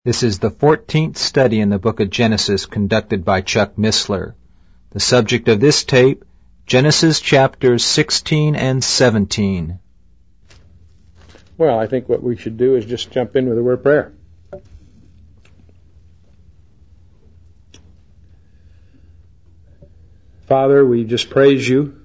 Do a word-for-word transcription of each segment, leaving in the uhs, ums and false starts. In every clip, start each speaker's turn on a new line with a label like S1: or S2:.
S1: This is the fourteenth study in the book of Genesis conducted by Chuck Missler. The subject of this tape, Genesis chapters sixteen and seventeen.
S2: Well, I think what we should do is just jump in with a word of prayer. Father, we just praise you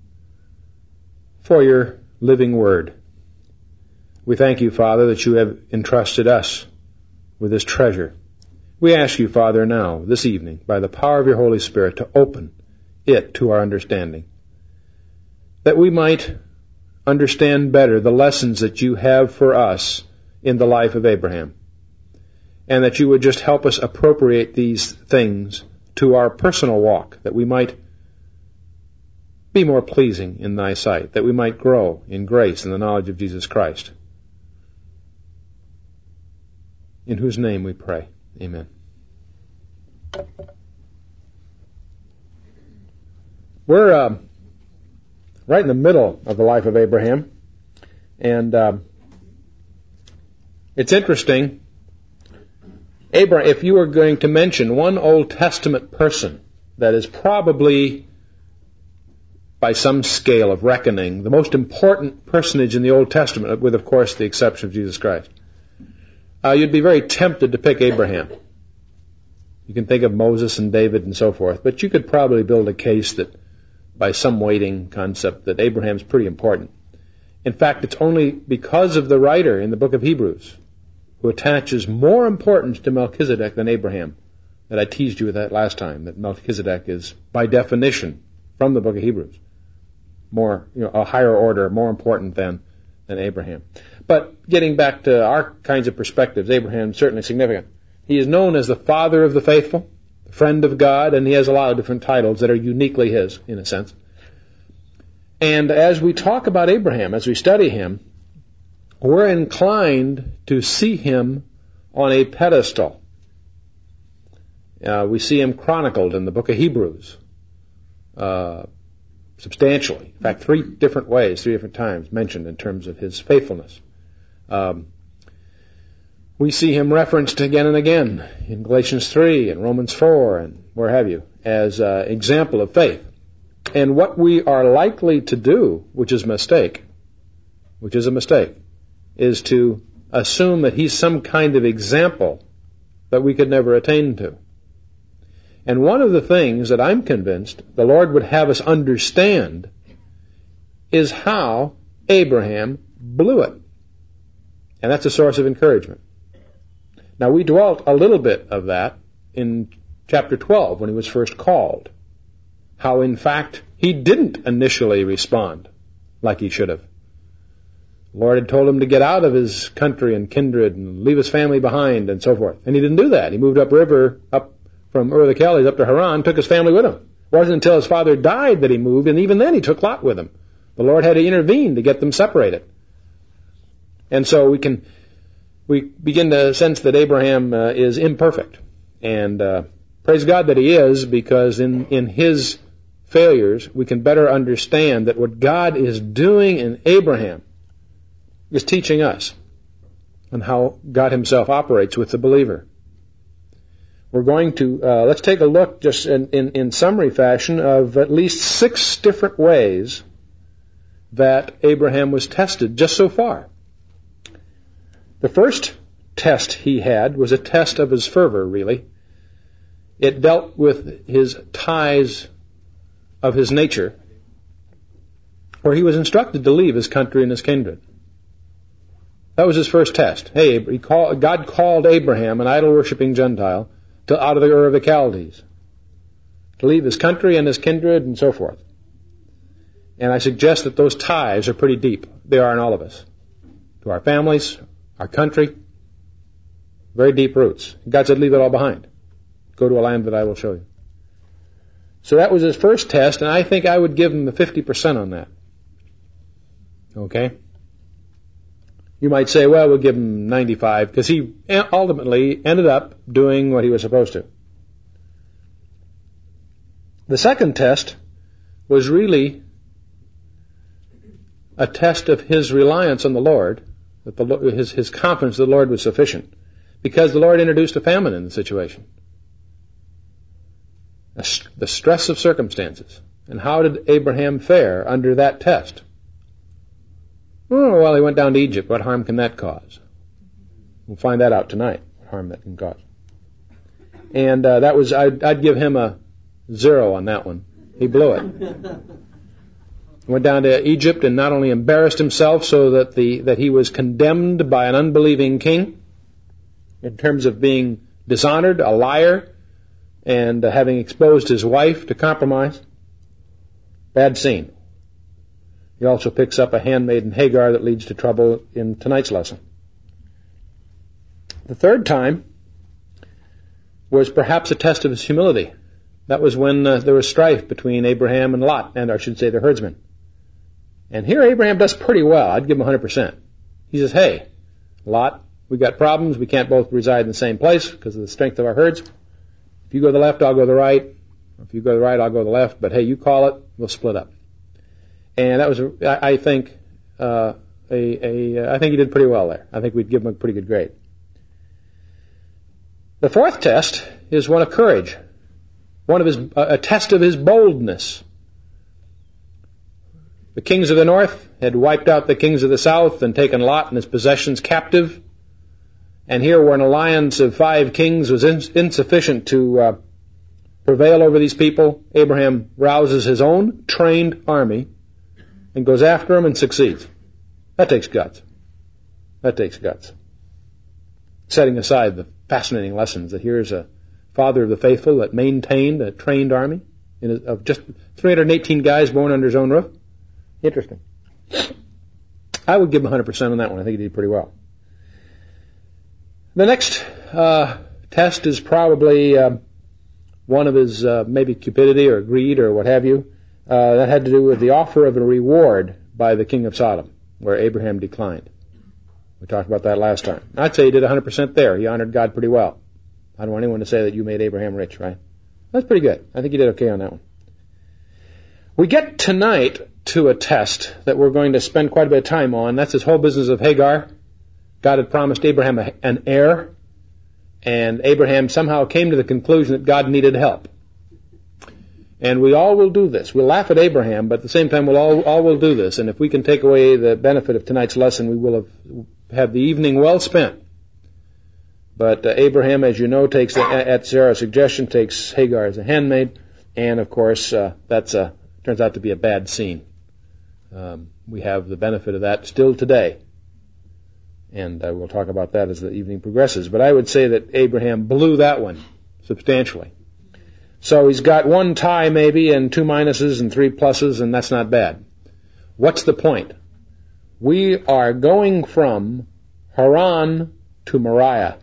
S2: for your living word. We thank you, Father, that you have entrusted us with this treasure. We ask you, Father, now, this evening, by the power of your Holy Spirit, to open it to our understanding, that we might understand better the lessons that you have for us in the life of Abraham, and that you would just help us appropriate these things to our personal walk, that we might be more pleasing in thy sight, that we might grow in grace and the knowledge of Jesus Christ, in whose name we pray. Amen. We're uh, right in the middle of the life of Abraham, and uh, it's interesting. Abraham, if you were going to mention one Old Testament person that is probably, by some scale of reckoning, the most important personage in the Old Testament, with, of course, the exception of Jesus Christ, Uh, you'd be very tempted to pick Abraham. You can think of Moses and David and so forth, but you could probably build a case that, by some weighting concept, that Abraham's pretty important. In fact, it's only because of the writer in the book of Hebrews who attaches more importance to Melchizedek than Abraham that I teased you with that last time, that Melchizedek is, by definition, from the book of Hebrews, more, you know, a higher order, more important than, than Abraham. But getting back to our kinds of perspectives, Abraham is certainly significant. He is known as the father of the faithful, the friend of God, and he has a lot of different titles that are uniquely his, in a sense. And as we talk about Abraham, as we study him, we're inclined to see him on a pedestal. Uh, we see him chronicled in the book of Hebrews, uh, substantially. In fact, three different ways, three different times mentioned in terms of his faithfulness. Um, we see him referenced again and again in Galatians three and Romans four and where have you, as an example of faith. And what we are likely to do, which is a mistake, which is a mistake, is to assume that he's some kind of example that we could never attain to. And one of the things that I'm convinced the Lord would have us understand is how Abraham blew it. And that's a source of encouragement. Now, we dwelt a little bit of that in chapter twelve when he was first called. How, in fact, he didn't initially respond like he should have. The Lord had told him to get out of his country and kindred and leave his family behind and so forth. And he didn't do that. He moved upriver, up from Ur of the Chaldees up to Haran, took his family with him. It wasn't until his father died that he moved, and even then he took Lot with him. The Lord had to intervene to get them separated. And so we can we begin to sense that Abraham uh, is imperfect. And uh, praise God that he is, because in, in his failures we can better understand that what God is doing in Abraham is teaching us on how God himself operates with the believer. We're going to, uh, let's take a look just in, in, in summary fashion of at least six different ways that Abraham was tested just so far. The first test he had was a test of his fervor, really. It dealt with his ties of his nature, where he was instructed to leave his country and his kindred. That was his first test. Hey, he called, God called Abraham, an idol-worshipping Gentile, to out of the Ur of the Chaldees, to leave his country and his kindred and so forth. And I suggest that those ties are pretty deep. They are in all of us. To our families, our country, very deep roots. God said, leave it all behind. Go to a land that I will show you. So that was his first test, and I think I would give him the fifty percent on that. Okay? You might say, well, we'll give him ninety-five, because he ultimately ended up doing what he was supposed to. The second test was really a test of his reliance on the Lord, that the, his, his confidence that the Lord was sufficient. because the Lord introduced a famine in the situation. The stress of circumstances. And how did Abraham fare under that test? Oh, well, he went down to Egypt. What harm can that cause? We'll find that out tonight, what harm that can cause. And uh, that was, I'd, I'd give him a zero on that one. He blew it. Went down to Egypt and not only embarrassed himself so that the that he was condemned by an unbelieving king in terms of being dishonored, a liar, and uh, having exposed his wife to compromise. Bad scene. He also picks up a handmaiden Hagar that leads to trouble in tonight's lesson. The third time was perhaps a test of his humility. That was when uh, there was strife between Abraham and Lot, and I should say the herdsmen. And here Abraham does pretty well. I'd give him one hundred percent. He says, hey, Lot, we got problems. We can't both reside in the same place because of the strength of our herds. If you go to the left, I'll go to the right. If you go to the right, I'll go to the left. But hey, you call it, we'll split up. And that was, I think, uh, a, a, I think he did pretty well there. I think we'd give him a pretty good grade. The fourth test is one of courage, one of his, a test of his boldness. The kings of the north had wiped out the kings of the south and taken Lot and his possessions captive. And here, where an alliance of five kings was ins- insufficient to uh, prevail over these people, Abraham rouses his own trained army and goes after them and succeeds. That takes guts. That takes guts. Setting aside the fascinating lessons that here's a father of the faithful that maintained a trained army in a, of just three hundred eighteen guys born under his own roof. Interesting. I would give him one hundred percent on that one. I think he did pretty well. The next uh, test is probably uh, one of his uh, maybe cupidity or greed or what have you. Uh, that had to do with the offer of a reward by the king of Sodom, where Abraham declined. We talked about that last time. I'd say he did one hundred percent there. He honored God pretty well. I don't want anyone to say that you made Abraham rich, right? That's pretty good. I think he did okay on that one. We get tonight to a test that we're going to spend quite a bit of time on. That's this whole business of Hagar. God had promised Abraham a, an heir, and Abraham somehow came to the conclusion that God needed help. And we all will do this. We'll laugh at Abraham, but at the same time we'll all, all will do this. And if we can take away the benefit of tonight's lesson, we will have, have the evening well spent. But uh, Abraham, as you know, takes, at Sarah's suggestion, takes Hagar as a handmaid, and of course uh, that's a turns out to be a bad scene. Um, we have the benefit of that still today. And uh, we'll talk about that as the evening progresses. But I would say that Abraham blew that one substantially. So he's got one tie maybe and two minuses and three pluses, and that's not bad. What's the point? We are going from Haran to Moriah.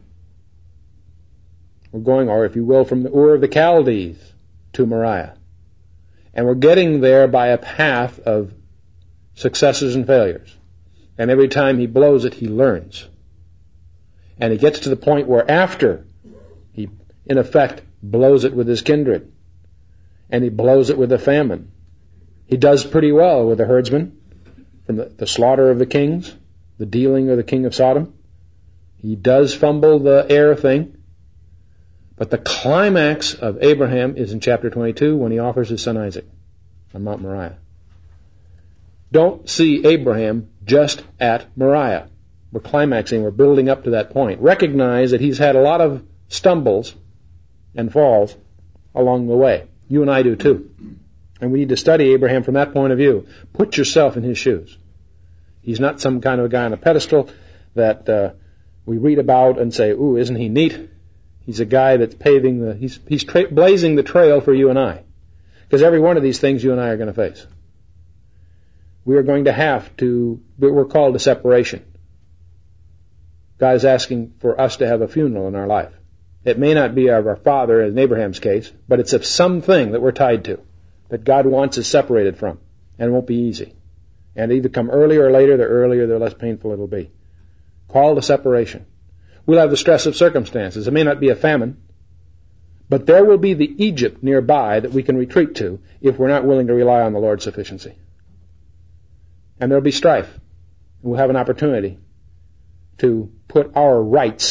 S2: We're going, or if you will, from the Ur of the Chaldees to Moriah. And we're getting there by a path of successes and failures. And every time he blows it, he learns. And he gets to the point where after he, in effect, blows it with his kindred, and he blows it with the famine, he does pretty well with the herdsmen, from the, the slaughter of the kings, the dealing of the king of Sodom. He does fumble the heir thing. But the climax of Abraham is in chapter twenty-two when he offers his son Isaac on Mount Moriah. Don't see Abraham just at Moriah. We're climaxing, we're building up to that point. Recognize that he's had a lot of stumbles and falls along the way. You and I do too. And we need to study Abraham from that point of view. Put yourself in his shoes. He's not some kind of a guy on a pedestal that uh, we read about and say, ooh, isn't he neat? He's a guy that's paving the, he's, he's tra- blazing the trail for you and I. Because every one of these things you and I are going to face. We are going to have to, we're called to separation. God is asking for us to have a funeral in our life. It may not be of our father, in Abraham's case, but it's of something that we're tied to, that God wants us separated from, and it won't be easy. And either come earlier or later, the earlier, the less painful it'll be. Call to separation. We'll have the stress of circumstances. It may not be a famine, but there will be the Egypt nearby that we can retreat to if we're not willing to rely on the Lord's sufficiency. And there'll be strife. We'll have an opportunity to put our rights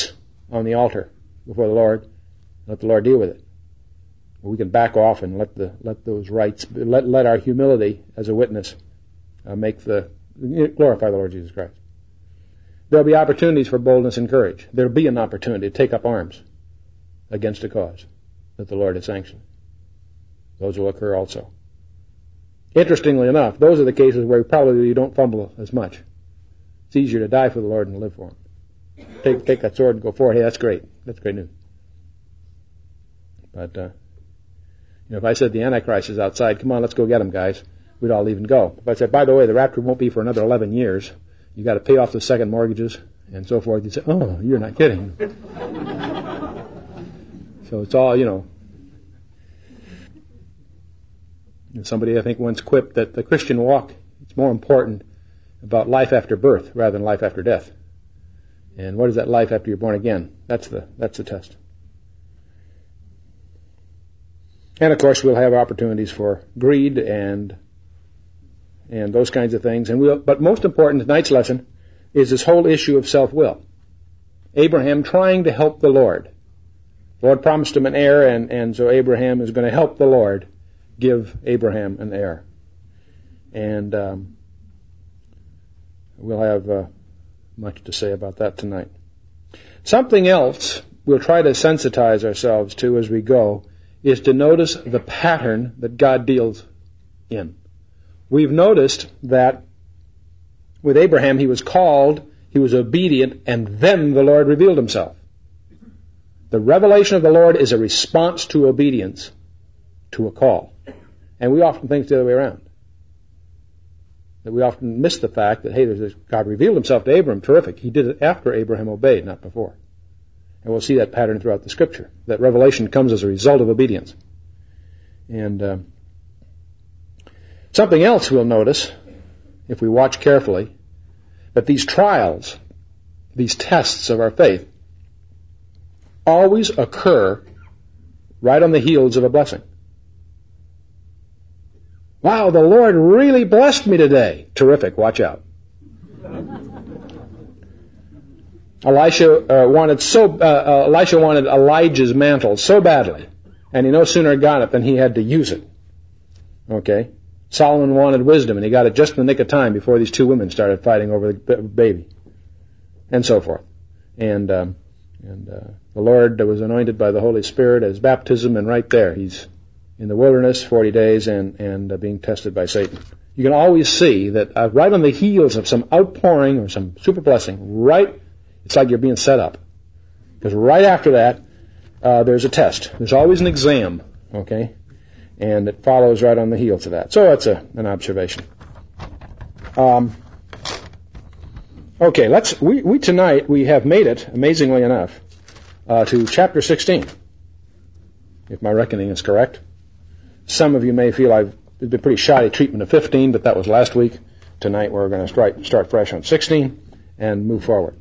S2: on the altar before the Lord. Let the Lord deal with it. We can back off and let the let those rights, let let our humility as a witness uh, make the glorify the Lord Jesus Christ. There'll be opportunities for boldness and courage. There'll be an opportunity to take up arms against a cause that the Lord has sanctioned. Those will occur also. Interestingly enough, those are the cases where probably you don't fumble as much. It's easier to die for the Lord than to live for Him. Take take that sword and go forward. Hey, that's great. That's great news. But uh, you know, if I said the Antichrist is outside, come on, let's go get him, guys, we'd all leave and go. If I said, by the way, the rapture won't be for another eleven years, you got to pay off the second mortgages and so forth, you'd say, oh, you're not kidding. So it's all, you know. Somebody, I think, once quipped that the Christian walk, it's more important about life after birth rather than life after death. And what is that life after you're born again? That's the that's the test. And of course, we'll have opportunities for greed and and those kinds of things. And we'll, but most important, tonight's lesson is this whole issue of self-will. Abraham trying to help the Lord. The Lord promised him an heir, and, and so Abraham is going to help the Lord give Abraham an heir. And um, we'll have uh, much to say about that tonight. Something else we'll try to sensitize ourselves to as we go is to notice the pattern that God deals in. We've noticed that with Abraham, he was called, he was obedient, and then the Lord revealed himself. The revelation of the Lord is a response to obedience, to a call. And we often think it's the other way around. That we often miss the fact that, hey, there's this, God revealed himself to Abraham. Terrific. He did it after Abraham obeyed, not before. And we'll see that pattern throughout the Scripture. That revelation comes as a result of obedience. And uh, something else we'll notice, if we watch carefully, that these trials, these tests of our faith, always occur right on the heels of a blessing. Wow, the Lord really blessed me today. Terrific, watch out. Elisha uh, wanted so uh, uh, Elisha wanted Elijah's mantle so badly, and he no sooner got it than he had to use it. Okay, Solomon wanted wisdom, and he got it just in the nick of time before these two women started fighting over the baby, and so forth. And um, and uh, the Lord was anointed by the Holy Spirit as baptism, and right there he's in the wilderness forty days and and uh, being tested by Satan. You can always see that uh, right on the heels of some outpouring or some super blessing, right. It's like you're being set up. Because right after that, uh, there's a test. There's always an exam, okay? And it follows right on the heels of that. So that's a, an observation. Um, okay, let's, we, we tonight, we have made it, amazingly enough, uh, to chapter sixteen, if my reckoning is correct. Some of you may feel I've it's been pretty shoddy treatment of fifteen, but that was last week. Tonight we're going to start, start fresh on sixteen and move forward.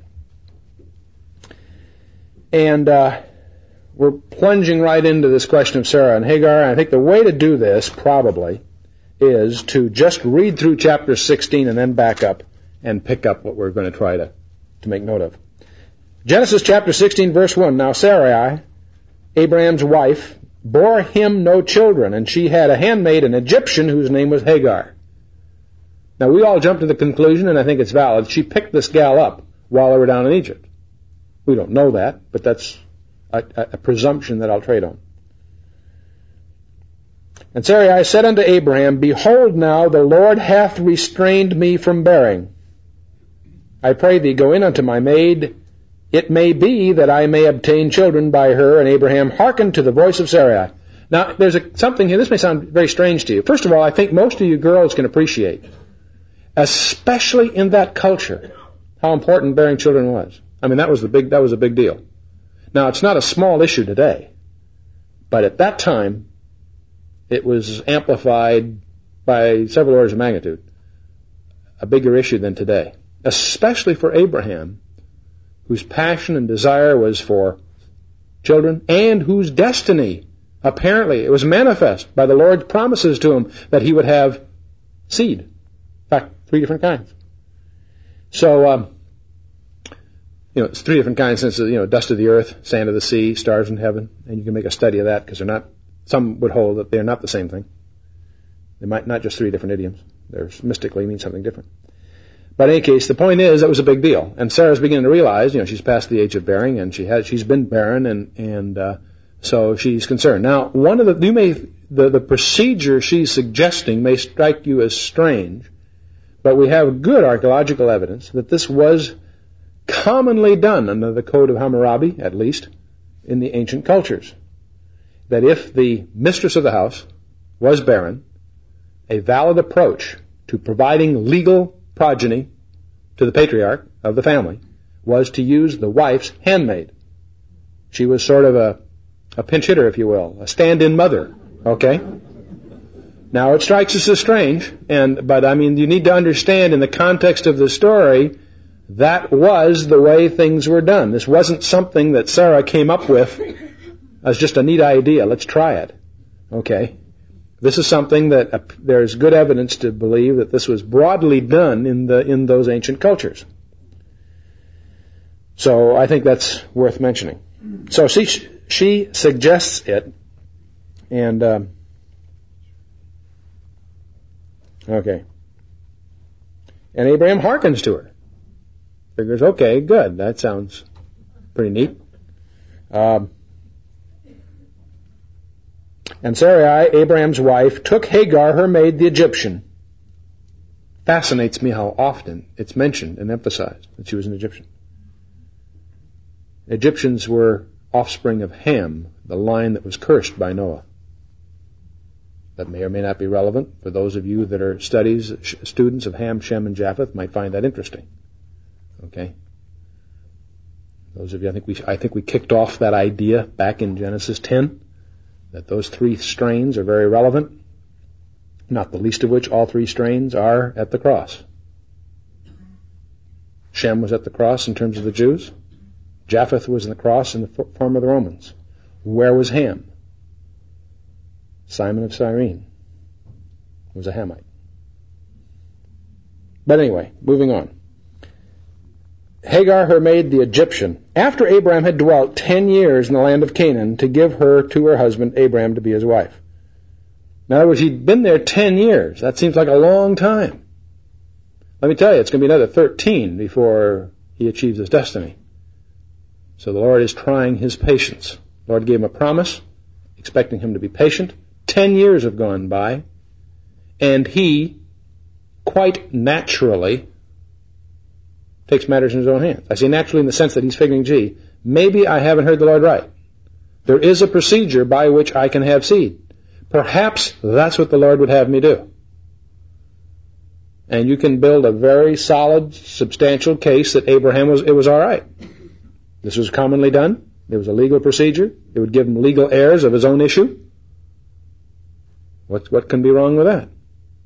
S2: And uh, we're plunging right into this question of Sarah and Hagar. And I think the way to do this, probably, is to just read through chapter sixteen and then back up and pick up what we're going to try to, to make note of. Genesis chapter sixteen, verse one. Now Sarai, Abraham's wife, bore him no children, and she had a handmaid, an Egyptian, whose name was Hagar. Now we all jumped to the conclusion, and I think it's valid, she picked this gal up while they were down in Egypt. We don't know that, but that's a, a presumption that I'll trade on. And Sarai said unto Abraham, Behold now, the Lord hath restrained me from bearing. I pray thee, go in unto my maid. It may be that I may obtain children by her. And Abraham hearkened to the voice of Sarai. Now, there's a, something here, this may sound very strange to you. First of all, I think most of you girls can appreciate, especially in that culture, how important bearing children was. I mean, that was the big, that was a big deal. Now, it's not a small issue today, but at that time, it was amplified by several orders of magnitude, a bigger issue than today, especially for Abraham, whose passion and desire was for children, and whose destiny, apparently, it was manifest by the Lord's promises to him that he would have seed. In fact, three different kinds. So, um, you know, it's three different kinds, since, you know, dust of the earth, sand of the sea, stars in heaven, and you can make a study of that because they're not, some would hold that they're not the same thing. They might not just three different idioms. They're mystically mean something different. But in any case, the point is that was a big deal. And Sarah's beginning to realize, you know, she's past the age of bearing, and she has, she's been barren, and, and, uh, so she's concerned. Now, one of the, you may, the, the procedure she's suggesting may strike you as strange, but we have good archaeological evidence that this was commonly done under the Code of Hammurabi, at least, in the ancient cultures. That if the mistress of the house was barren, a valid approach to providing legal progeny to the patriarch of the family was to use the wife's handmaid. She was sort of a, a pinch hitter, if you will, a stand-in mother, okay? Now, it strikes us as strange, and but I mean, you need to understand in the context of the story, that was the way things were done. This wasn't something that Sarah came up with as just a neat idea. Let's try it. Okay? This is something that uh, there's good evidence to believe that this was broadly done in the in those ancient cultures. So I think that's worth mentioning. So she, she suggests it, and um, okay. And Abraham hearkens to her. Figures, okay, good. That sounds pretty neat. Um, and Sarai, Abraham's wife, took Hagar, her maid, the Egyptian. Fascinates me how often it's mentioned and emphasized that she was an Egyptian. Egyptians were offspring of Ham, the line that was cursed by Noah. That may or may not be relevant. For those of you that are studies, students of Ham, Shem, and Japheth might find that interesting. Okay. Those of you, I think we, I think we kicked off that idea back in Genesis ten, that those three strains are very relevant, not the least of which all three strains are at the cross. Shem was at the cross in terms of the Jews. Japheth was in the cross in the form of the Romans. Where was Ham? Simon of Cyrene was a Hamite. But anyway, moving on. Hagar, her maid, the Egyptian, after Abraham had dwelt ten years in the land of Canaan, to give her to her husband Abraham to be his wife. In other words, he'd been there ten years. That seems like a long time. Let me tell you, it's going to be another thirteen before he achieves his destiny. So the Lord is trying his patience. The Lord gave him a promise, expecting him to be patient. Ten years have gone by, and he, quite naturally, takes matters in his own hands. I say naturally in the sense that he's figuring, gee, maybe I haven't heard the Lord right. There is a procedure by which I can have seed. Perhaps that's what the Lord would have me do. And you can build a very solid, substantial case that Abraham was, it was all right. This was commonly done. There was a legal procedure. It would give him legal heirs of his own issue. What, what can be wrong with that?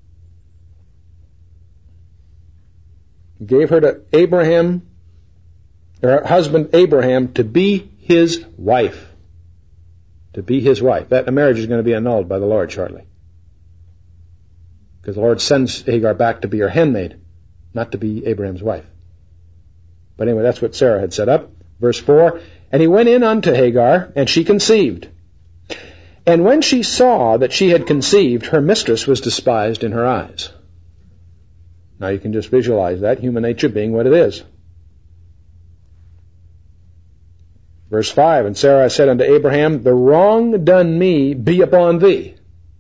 S2: He gave her to Abraham, her husband Abraham, to be his wife. To be his wife. That marriage is going to be annulled by the Lord shortly. Because the Lord sends Hagar back to be her handmaid, not to be Abraham's wife. But anyway, that's what Sarah had set up. Verse four, and he went in unto Hagar, and she conceived. And when she saw that she had conceived, her mistress was despised in her eyes. Now you can just visualize that, human nature being what it is. Verse five, and Sarah said unto Abraham, the wrong done me be upon thee.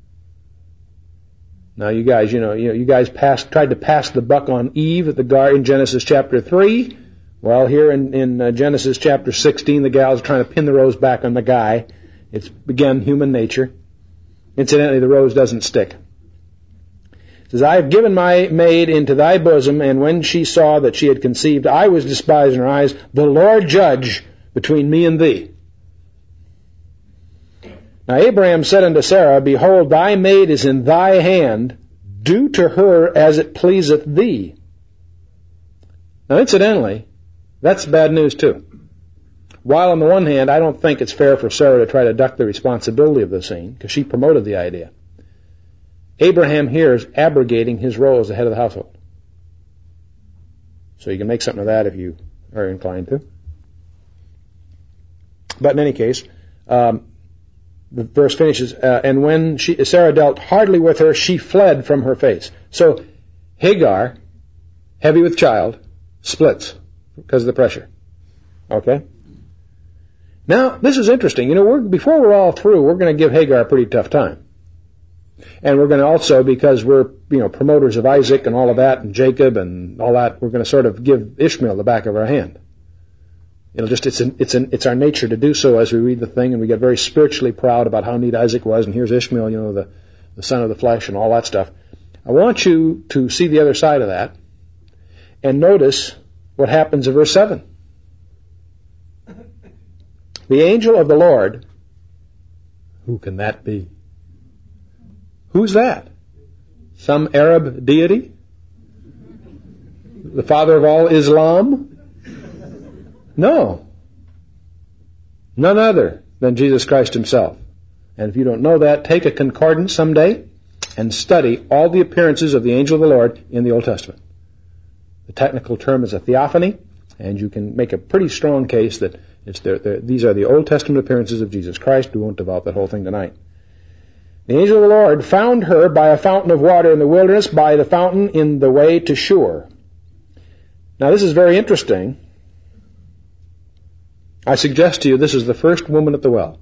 S2: Now you guys, you know, you, know, you guys passed, tried to pass the buck on Eve at the garden in Genesis chapter three. Well, here in, in uh, Genesis chapter sixteen, the gal's trying to pin the rose back on the guy. It's, again, human nature. Incidentally, the rose doesn't stick. It says, I have given my maid into thy bosom, and when she saw that she had conceived, I was despised in her eyes. The Lord judge between me and thee. Now Abraham said unto Sarah, behold, thy maid is in thy hand. Do to her as it pleaseth thee. Now incidentally, that's bad news too. While on the one hand, I don't think it's fair for Sarah to try to duck the responsibility of the scene, because she promoted the idea. Abraham here is abrogating his role as the head of the household. So you can make something of that if you are inclined to. But in any case, um, the verse finishes, uh, and when she, Sarah dealt hardly with her, she fled from her face. So Hagar, heavy with child, splits because of the pressure. Okay? Now, this is interesting. You know, we're, before we're all through, we're going to give Hagar a pretty tough time. And we're going to also, because we're, you know, promoters of Isaac and all of that, and Jacob and all that, we're going to sort of give Ishmael the back of our hand. It'll just, it's an, it's an, it's our nature to do so as we read the thing, and we get very spiritually proud about how neat Isaac was, and here's Ishmael, you know, the, the son of the flesh and all that stuff. I want you to see the other side of that, and notice what happens in verse seven. The angel of the Lord, who can that be? Who's that? Some Arab deity? The father of all Islam? No. None other than Jesus Christ himself. And if you don't know that, take a concordance someday and study all the appearances of the angel of the Lord in the Old Testament. The technical term is a theophany, and you can make a pretty strong case that it's the, the, these are the Old Testament appearances of Jesus Christ. We won't develop that whole thing tonight. The angel of the Lord found her by a fountain of water in the wilderness, by the fountain in the way to Shur. Now this is very interesting. I suggest to you this is the first woman at the well.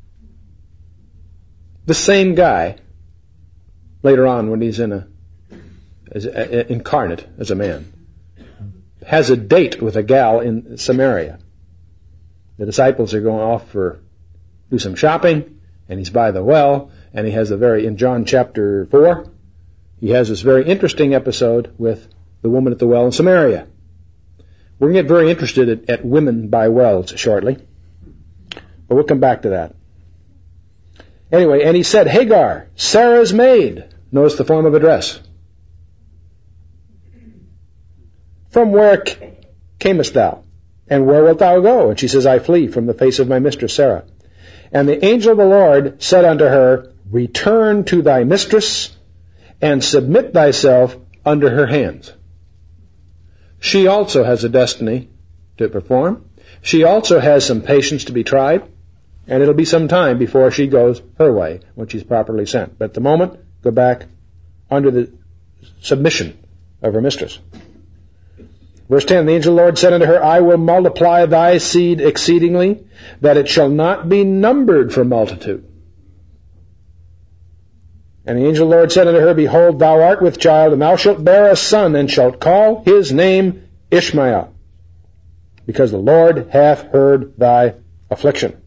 S2: The same guy, later on when he's in a, as a, incarnate as a man, has a date with a gal in Samaria. The disciples are going off for do some shopping, and he's by the well, and he has a very, in John chapter four, he has this very interesting episode with the woman at the well in Samaria. We're going to get very interested at, at women by wells shortly, but we'll come back to that. Anyway, and he said, Hagar, Sarah's maid. Notice the form of address. From where camest thou? And where wilt thou go? And she says, I flee from the face of my mistress Sarah. And the angel of the Lord said unto her, Return to thy mistress, and submit thyself under her hands. She also has a destiny to perform. She also has some patience to be tried, and it'll be some time before she goes her way when she's properly sent. But at the moment, go back under the submission of her mistress. Verse ten, the angel of the Lord said unto her, I will multiply thy seed exceedingly, that it shall not be numbered for multitude. And the angel of the Lord said unto her, Behold, thou art with child, and thou shalt bear a son, and shalt call his name Ishmael, because the Lord hath heard thy affliction.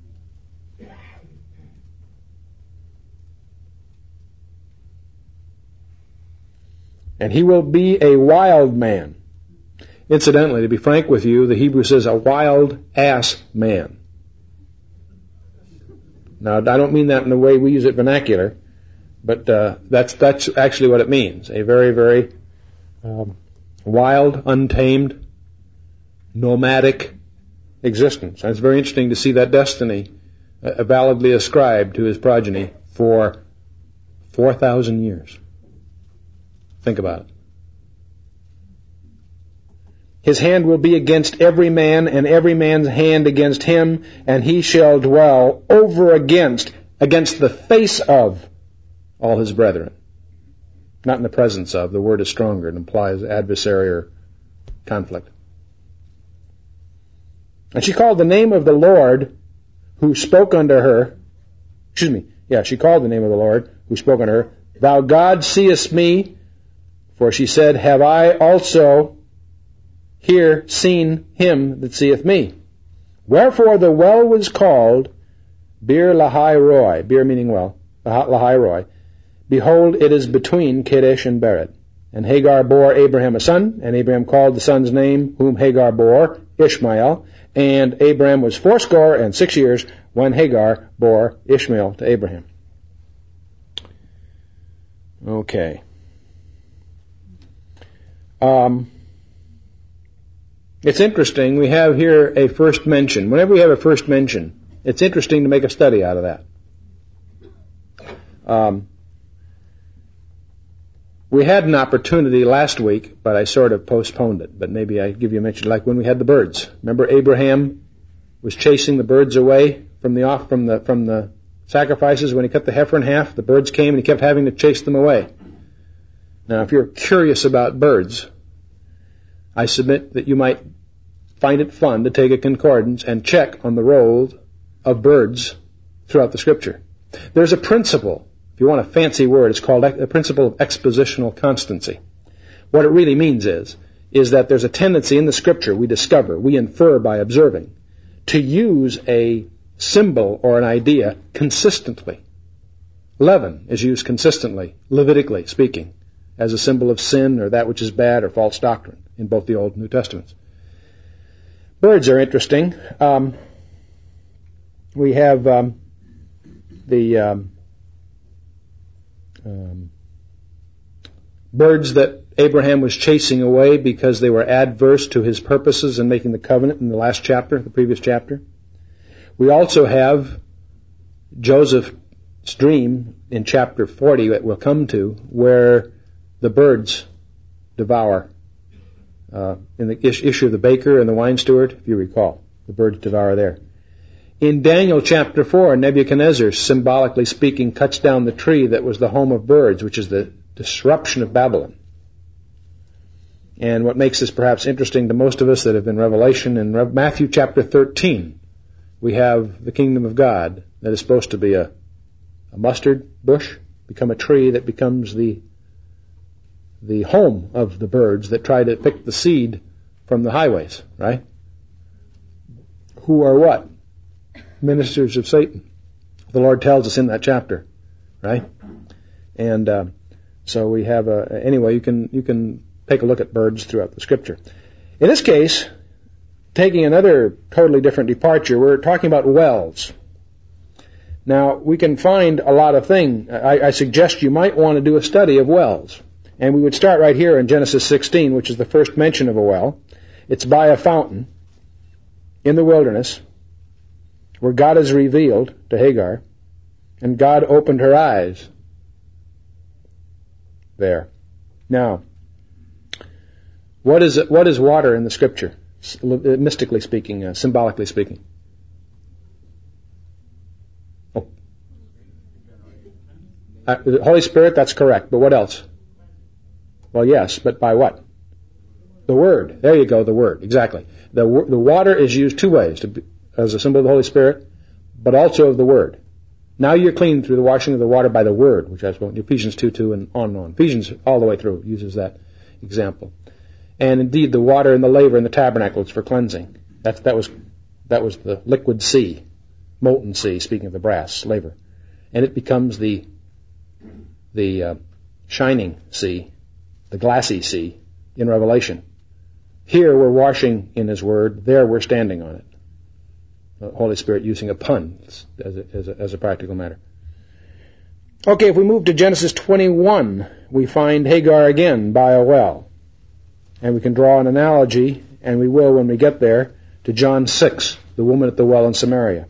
S2: And he will be a wild man. Incidentally, to be frank with you, the Hebrew says a wild ass man. Now, I don't mean that in the way we use it vernacular, but uh, that's that's actually what it means. A very, very um, wild, untamed, nomadic existence. And it's very interesting to see that destiny uh, validly ascribed to his progeny for four thousand years. Think about it. His hand will be against every man, and every man's hand against him, and he shall dwell over against, against the face of all his brethren. Not in the presence of. The word is stronger. It implies adversary or conflict. And she called the name of the Lord who spoke unto her, excuse me, yeah, she called the name of the Lord who spoke unto her, Thou God seest me, for she said, Have I also here seen him that seeth me? Wherefore the well was called Bir Lahai Roi, Bir meaning well, Lahai Roi. Behold, it is between Kadesh and Bered. And Hagar bore Abraham a son, and Abraham called the son's name, whom Hagar bore, Ishmael. And Abraham was fourscore and six years when Hagar bore Ishmael to Abraham. Okay. Um... It's interesting, we have here a first mention. Whenever we have a first mention, it's interesting to make a study out of that. Um, we had an opportunity last week, but I sort of postponed it. But maybe I give you a mention, like when we had the birds. Remember Abraham was chasing the birds away from the off from the from the sacrifices. When he cut the heifer in half, the birds came and he kept having to chase them away. Now, if you're curious about birds, I submit that you might find it fun to take a concordance and check on the roll of birds throughout the Scripture. There's a principle, if you want a fancy word, it's called a principle of expositional constancy. What it really means is, is that there's a tendency in the Scripture we discover, we infer by observing, to use a symbol or an idea consistently. Leaven is used consistently, Levitically speaking, as a symbol of sin or that which is bad or false doctrine in both the Old and New Testaments. Birds are interesting. Um, we have um, the um, um, birds that Abraham was chasing away because they were adverse to his purposes in making the covenant in the last chapter, the previous chapter. We also have Joseph's dream in chapter forty that we'll come to, where the birds devour, uh, in the issue of the baker and the wine steward, if you recall, the birds devour there. In Daniel chapter four, Nebuchadnezzar, symbolically speaking, cuts down the tree that was the home of birds, which is the disruption of Babylon. And what makes this perhaps interesting to most of us that have been Revelation, in Re- Matthew chapter thirteen, we have the kingdom of God that is supposed to be a, a mustard bush, become a tree that becomes the the home of the birds that try to pick the seed from the highways, right? Who are what? Ministers of Satan. The Lord tells us in that chapter, right? And uh, so we have a, anyway, you can you can take a look at birds throughout the Scripture. In this case, taking another totally different departure, we're talking about wells. Now, we can find a lot of things. I, I suggest you might want to do a study of wells. And we would start right here in Genesis sixteen, which is the first mention of a well. It's by a fountain in the wilderness where God is revealed to Hagar, and God opened her eyes there. Now, what is it, what is water in the Scripture, mystically speaking, uh, symbolically speaking? Oh. Uh, the Holy Spirit, that's correct, but what else? Well, yes, but by what? The Word. There you go, the Word. Exactly. The the water is used two ways, to be, as a symbol of the Holy Spirit, but also of the Word. Now you're clean through the washing of the water by the Word, which I spoke in Ephesians two two and on and on. Ephesians all the way through uses that example. And indeed, the water in the laver in the tabernacle is for cleansing. That that was that was the liquid sea, molten sea. Speaking of the brass laver, and it becomes the the uh, shining sea, the glassy sea in Revelation. Here we're washing in His Word. There we're standing on it. The Holy Spirit using a pun as a, as a, as a practical matter. Okay, if we move to Genesis twenty-one, we find Hagar again by a well. And we can draw an analogy, and we will when we get there, to John six, the woman at the well in Samaria.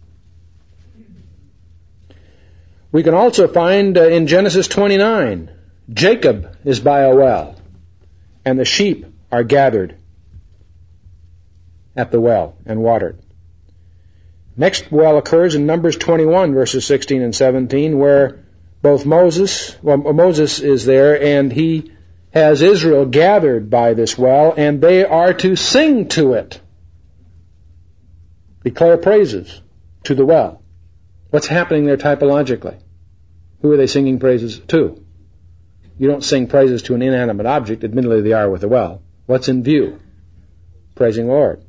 S2: We can also find uh, in Genesis twenty-nine, Jacob is by a well, and the sheep are gathered at the well and watered. Next well occurs in Numbers twenty-one, verses sixteen and seventeen, where both Moses, well, Moses is there, and he has Israel gathered by this well, and they are to sing to it. Declare praises to the well. What's happening there typologically? Who are they singing praises to? You don't sing praises to an inanimate object. Admittedly, they are with a well. What's in view? Praising the Lord.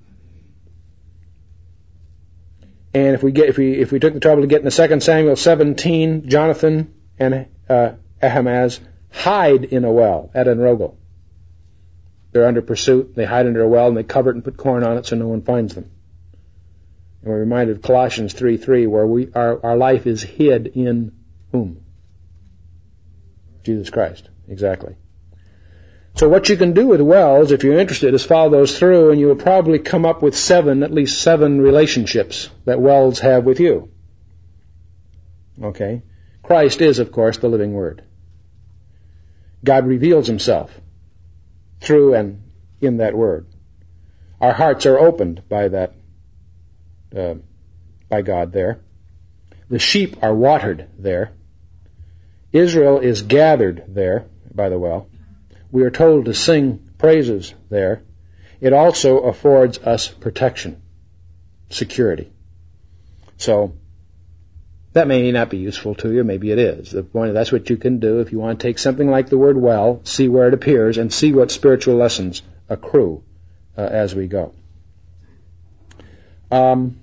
S2: And if we get, if we if we took the trouble to get into Second Samuel seventeen, Jonathan and uh, Ahimaaz hide in a well at En-Rogel. They're under pursuit. They hide under a well and they cover it and put corn on it so no one finds them. And we're reminded of Colossians three three, where we our our life is hid in whom? Jesus Christ. Exactly. So what you can do with wells, if you're interested, is follow those through, and you will probably come up with seven, at least seven relationships that wells have with you. Okay? Christ is, of course, the living Word. God reveals Himself through and in that Word. Our hearts are opened by that uh, by God there. The sheep are watered there. Israel is gathered there by the well. We are told to sing praises there. It also affords us protection, security. So, that may not be useful to you, maybe it is. The point is, that's what you can do if you want to take something like the word well, see where it appears, and see what spiritual lessons accrue uh, as we go. Um,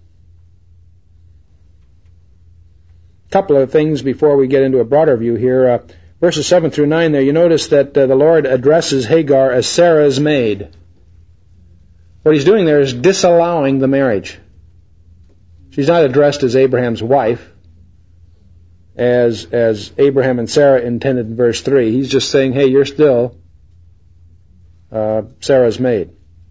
S2: couple of things before we get into a broader view here. Uh, verses seven through nine there, you notice that uh, the Lord addresses Hagar as Sarah's maid. What he's doing there is disallowing the marriage. She's not addressed as Abraham's wife, as as Abraham and Sarah intended in verse three. He's just saying, hey, you're still uh, Sarah's maid.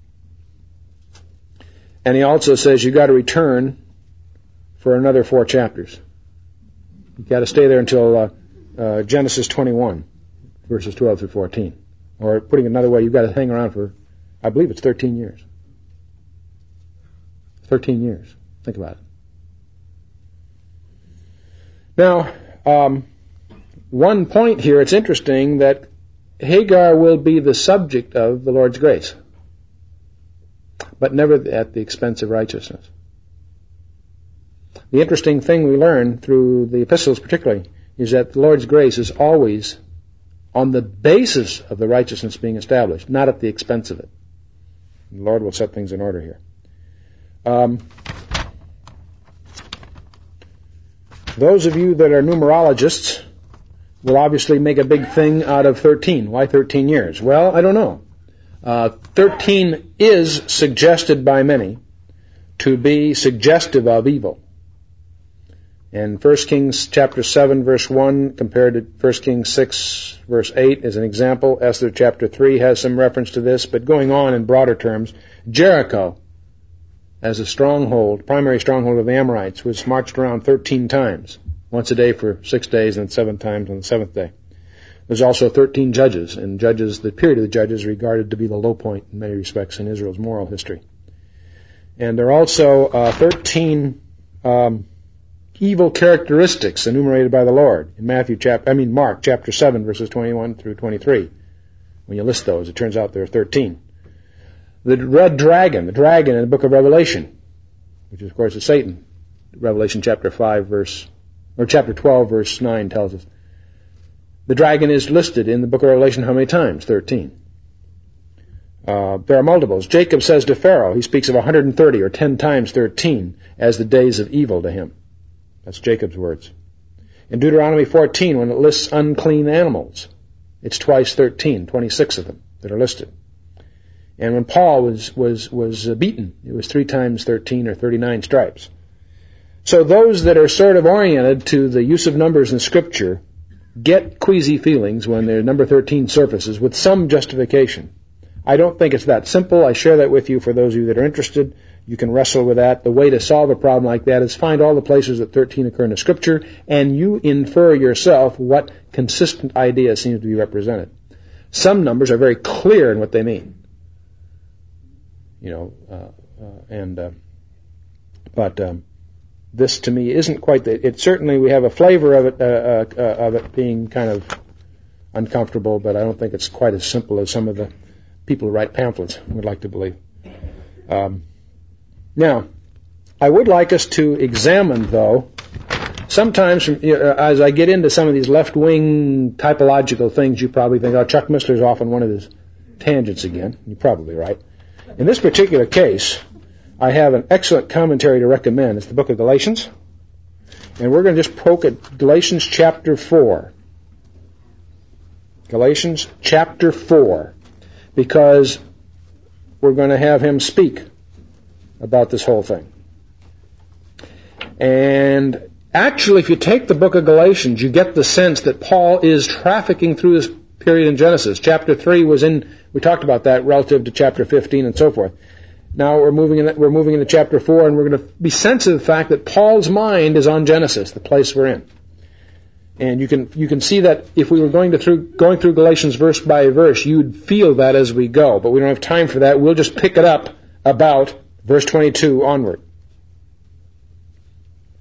S2: And he also says you've got to return for another four chapters. You've got to stay there until uh, uh, Genesis twenty-one, verses twelve through fourteen. Or putting it another way, you've got to hang around for, I believe it's thirteen years. thirteen years. Think about it. Now, um, one point here, it's interesting that Hagar will be the subject of the Lord's grace, but never at the expense of righteousness. The interesting thing we learn through the epistles particularly is that the Lord's grace is always on the basis of the righteousness being established, not at the expense of it. The Lord will set things in order here. Um, those of you that are numerologists will obviously make a big thing out of thirteen. Why thirteen years? Well, I don't know. Uh, thirteen is suggested by many to be suggestive of evil. And First Kings chapter seven verse one compared to First Kings six verse eight is an example. Esther chapter three has some reference to this, but going on in broader terms, Jericho as a stronghold, primary stronghold of the Amorites, was marched around thirteen times, once a day for six days and seven times on the seventh day. There's also thirteen judges, and judges, the period of the judges regarded to be the low point in many respects in Israel's moral history. And there are also uh, thirteen um, evil characteristics enumerated by the Lord in Matthew chapter, I mean Mark chapter seven verses twenty-one through twenty-three. When you list those, it turns out there are thirteen. The red dragon, the dragon in the book of Revelation, which of course is Satan. Revelation chapter five verse, or chapter twelve verse nine tells us. The dragon is listed in the book of Revelation how many times? Thirteen. Uh, there are multiples. Jacob says to Pharaoh, he speaks of one hundred thirty or ten times thirteen as the days of evil to him. That's Jacob's words. In Deuteronomy fourteen, when it lists unclean animals, it's twice thirteen, twenty-six of them that are listed. And when Paul was was was beaten, it was three times thirteen or thirty-nine stripes. So those that are sort of oriented to the use of numbers in Scripture get queasy feelings when their number thirteen surfaces with some justification. I don't think it's that simple. I share that with you for those of you that are interested. You can wrestle with that. The way to solve a problem like that is find all the places that thirteen occur in the Scripture, and you infer yourself what consistent idea seems to be represented. Some numbers are very clear in what they mean. You know, uh, uh, and uh, but um, this to me isn't quite the. It certainly we have a flavor of it uh, uh, of it being kind of uncomfortable, but I don't think it's quite as simple as some of the people who write pamphlets would like to believe. Um, now, I would like us to examine, though, sometimes from, you know, as I get into some of these left-wing typological things, you probably think, oh, Chuck Missler's off on one of his tangents again. You're probably right. In this particular case, I have an excellent commentary to recommend. It's the book of Galatians. And we're going to just poke at Galatians chapter four. Galatians chapter four. Because we're going to have him speak about this whole thing. And actually, if you take the book of Galatians, you get the sense that Paul is trafficking through this period in Genesis. Chapter three was in, we talked about that relative to chapter fifteen and so forth. Now we're moving in, we're moving into chapter four, and we're going to be sensitive to the fact that Paul's mind is on Genesis, the place we're in. And you can you can see that if we were going to through going through Galatians verse by verse, you'd feel that as we go. But we don't have time for that. We'll just pick it up about verse twenty-two onward.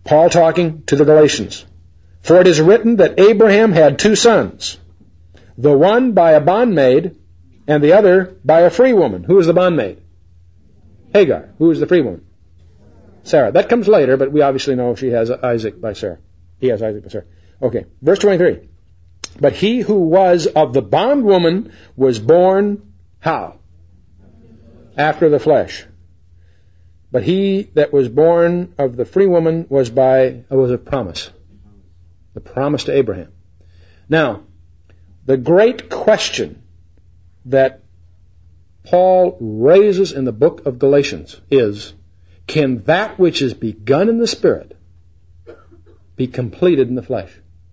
S2: Paul talking to the Galatians. For it is written that Abraham had two sons, the one by a bondmaid and the other by a free woman. Who is the bondmaid? Hagar. Who is the free woman? Sarah. That comes later, but we obviously know she has Isaac by Sarah. He has Isaac by Sarah. Okay, verse twenty-three. But he who was of the bondwoman was born how? After the flesh. But he that was born of the free woman was by, was a promise. The promise to Abraham. Now, the great question that Paul raises in the book of Galatians is, can that which is begun in the Spirit be completed in the flesh?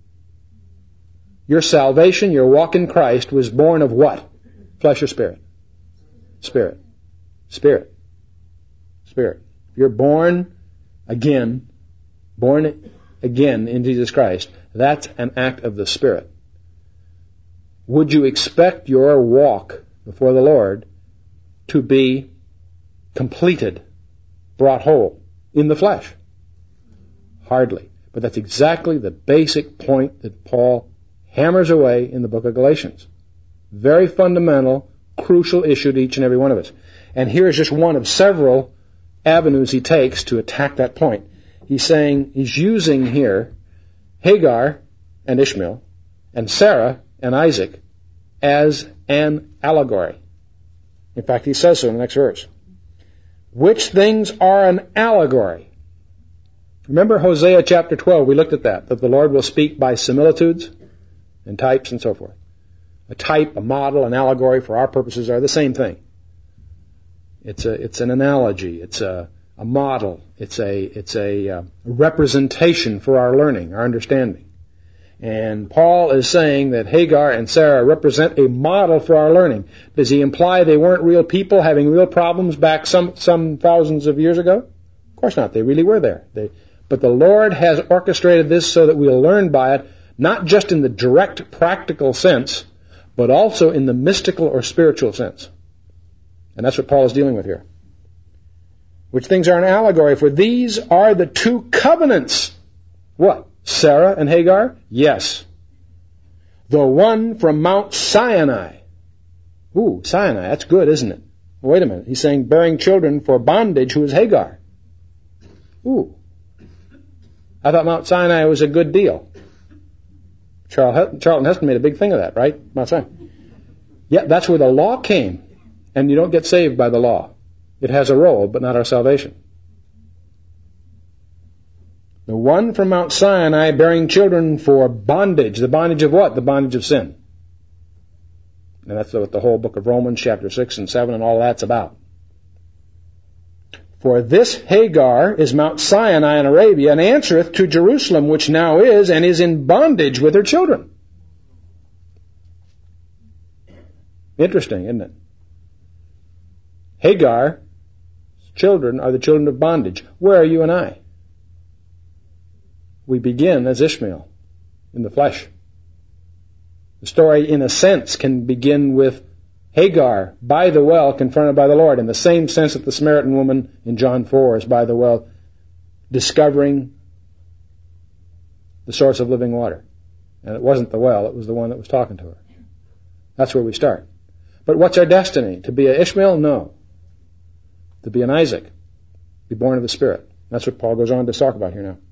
S2: Your salvation, your walk in Christ was born of what? Flesh or spirit? Spirit. Spirit. Spirit. You're born again, born again in Jesus Christ. That's an act of the Spirit. Would you expect your walk before the Lord to be completed, brought whole in the flesh? Hardly. But that's exactly the basic point that Paul hammers away in the book of Galatians. Very fundamental, crucial issue to each and every one of us. And here is just one of several avenues he takes to attack that point. He's saying, he's using here Hagar and Ishmael and Sarah and Isaac as an allegory. In fact, he says so in the next verse. Which things are an allegory? Remember Hosea chapter twelve, we looked at that, that the Lord will speak by similitudes and types and so forth. A type, a model, an allegory for our purposes are the same thing. It's a, it's an analogy, it's a, a model, it's a, it's a uh, representation for our learning, our understanding. And Paul is saying that Hagar and Sarah represent a model for our learning. Does he imply they weren't real people having real problems back some, some thousands of years ago? Of course not. They really were there. They, but the Lord has orchestrated this so that we'll learn by it, not just in the direct practical sense, but also in the mystical or spiritual sense. And that's what Paul is dealing with here. Which things are an allegory, for these are the two covenants. What? Sarah and Hagar? Yes. The one from Mount Sinai. Ooh, Sinai, that's good, isn't it? Wait a minute. He's saying bearing children for bondage, who is Hagar. Ooh. I thought Mount Sinai was a good deal. Charlton Heston made a big thing of that, right? Mount Sinai. Yeah, that's where the law came. And you don't get saved by the law. It has a role, but not our salvation. The one from Mount Sinai bearing children for bondage. The bondage of what? The bondage of sin. And that's what the whole book of Romans, chapter six and seven, and all that's about. For this Hagar is Mount Sinai in Arabia, and answereth to Jerusalem, which now is, and is in bondage with her children. Interesting, isn't it? Hagar's children are the children of bondage. Where are you and I? We begin as Ishmael, in the flesh. The story, in a sense, can begin with Hagar by the well, confronted by the Lord, in the same sense that the Samaritan woman in John four is by the well, discovering the source of living water. And it wasn't the well, it was the one that was talking to her. That's where we start. But what's our destiny? To be an Ishmael? No. To be an Isaac. Be born of the Spirit. That's what Paul goes on to talk about here now.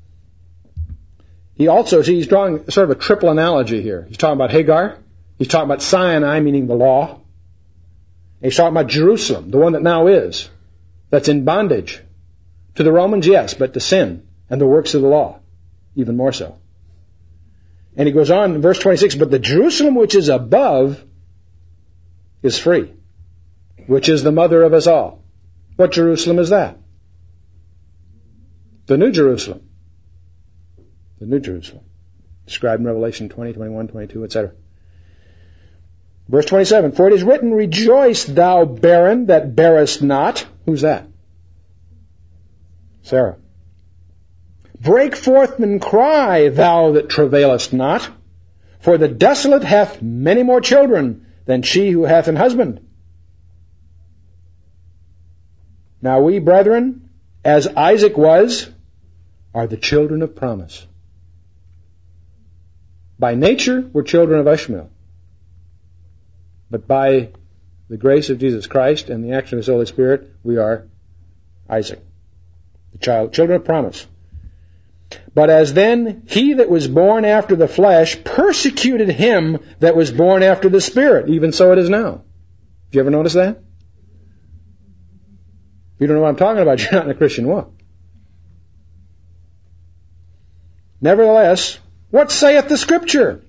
S2: He also, see, he's drawing sort of a triple analogy here. He's talking about Hagar. He's talking about Sinai, meaning the law. And he's talking about Jerusalem, the one that now is, that's in bondage. To the Romans, yes, but to sin and the works of the law, even more so. And he goes on in verse twenty-six, but the Jerusalem which is above is free, which is the mother of us all. What Jerusalem is that? The New Jerusalem. The New Jerusalem. Described in Revelation twenty, twenty-one, twenty-two, et cetera. Verse twenty-seven, for it is written, rejoice, thou barren that bearest not. Who's that? Sarah. Break forth and cry, thou that travailest not, for the desolate hath many more children than she who hath an husband. Now we, brethren, as Isaac was, are the children of promise. By nature, we're children of Ishmael. But by the grace of Jesus Christ and the action of His Holy Spirit, we are Isaac, the child, children of promise. But as then he that was born after the flesh persecuted him that was born after the Spirit, even so it is now. Have you ever noticed that? If you don't know what I'm talking about, you're not in a Christian walk. Nevertheless, what saith the Scripture?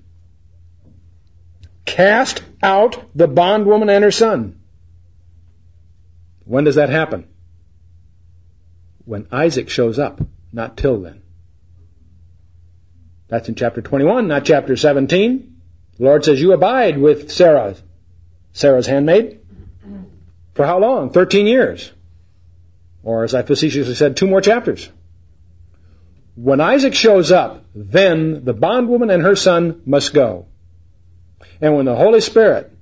S2: Cast out the bondwoman and her son. When does that happen? When Isaac shows up, not till then. That's in chapter twenty-one, not chapter seventeen. The Lord says, you abide with Sarah, Sarah's handmaid. For how long? Thirteen years. Or as I facetiously said, two more chapters. When Isaac shows up, then the bondwoman and her son must go. And when the Holy Spirit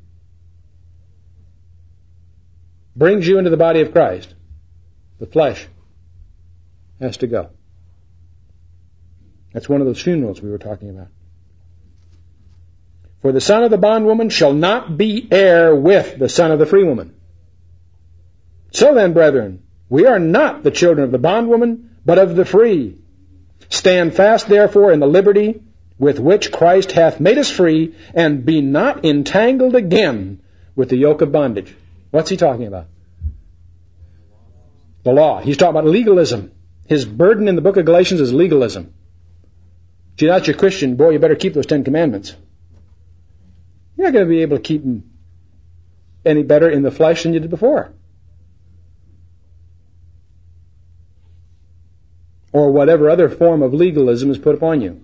S2: brings you into the body of Christ, the flesh has to go. That's one of those funerals we were talking about. For the son of the bondwoman shall not be heir with the son of the free woman. So then, brethren, we are not the children of the bondwoman, but of the free. Stand fast, therefore, in the liberty with which Christ hath made us free, and be not entangled again with the yoke of bondage. What's he talking about? The law. He's talking about legalism. His burden in the book of Galatians is legalism. If you're not your Christian, boy, you better keep those Ten Commandments. You're not going to be able to keep them any better in the flesh than you did before. Or whatever other form of legalism is put upon you.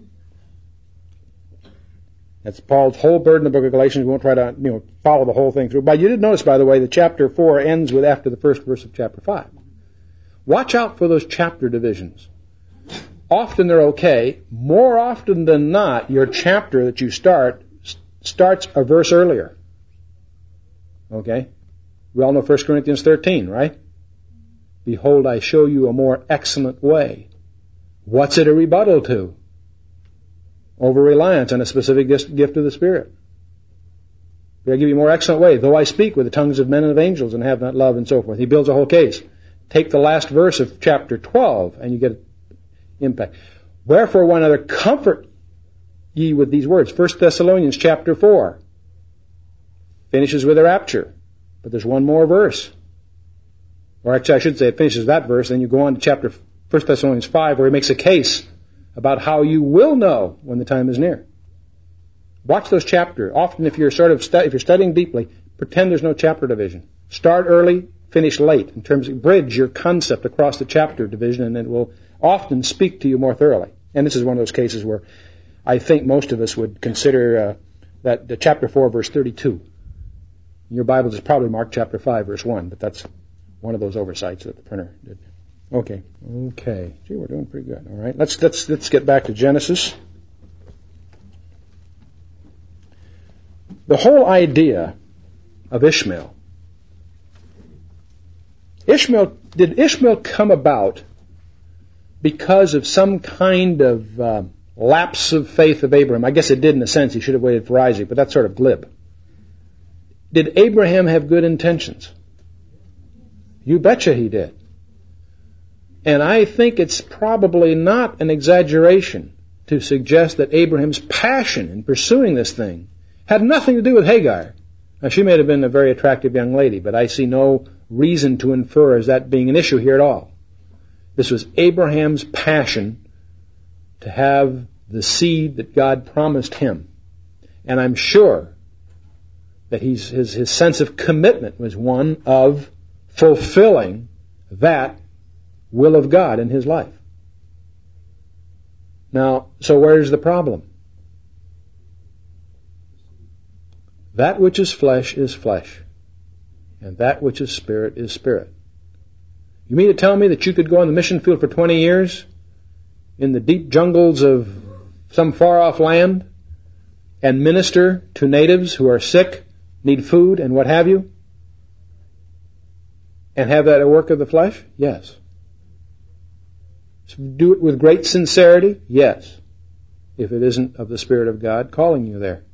S2: That's Paul's whole burden in the book of Galatians. We won't try to you know, follow the whole thing through. But you did notice, by the way, that chapter four ends with after the first verse of chapter five. Watch out for those chapter divisions. Often they're okay. More often than not, your chapter that you start starts a verse earlier. Okay? We all know First Corinthians thirteen, right? Behold, I show you a more excellent way. What's it a rebuttal to? Over-reliance on a specific gift of the Spirit. I give you a more excellent way. Though I speak with the tongues of men and of angels and have not love, and so forth. He builds a whole case. Take the last verse of chapter twelve and you get impact. Wherefore one another comfort ye with these words. First Thessalonians chapter four finishes with a rapture. But there's one more verse. Or actually I should say it finishes that verse, then you go on to chapter First Thessalonians five where he makes a case about how you will know when the time is near. Watch those chapters. Often if you're sort of stu- if you're studying deeply, pretend there's no chapter division. Start early, finish late in terms of bridge your concept across the chapter division, and it will often speak to you more thoroughly. And this is one of those cases where I think most of us would consider uh, that the chapter four, verse thirty-two. In your Bibles is probably marked chapter five, verse one, but that's one of those oversights that the printer did. Okay. Okay. Gee, we're doing pretty good. All right. Let's let's let's get back to Genesis. The whole idea of Ishmael. Ishmael did Ishmael come about because of some kind of uh, lapse of faith of Abraham? I guess it did in a sense. He should have waited for Isaac, but that's sort of glib. Did Abraham have good intentions? You betcha he did. And I think it's probably not an exaggeration to suggest that Abraham's passion in pursuing this thing had nothing to do with Hagar. Now, she may have been a very attractive young lady, but I see no reason to infer as that being an issue here at all. This was Abraham's passion to have the seed that God promised him. And I'm sure that he's, his, his sense of commitment was one of fulfilling that will of God in his life. Now, so where's the problem? That which is flesh is flesh, and that which is spirit is spirit. You mean to tell me that you could go on the mission field for twenty years in the deep jungles of some far-off land and minister to natives who are sick, need food, and what have you, and have that a work of the flesh? Yes. Do it with great sincerity? Yes. If it isn't of the Spirit of God calling you there.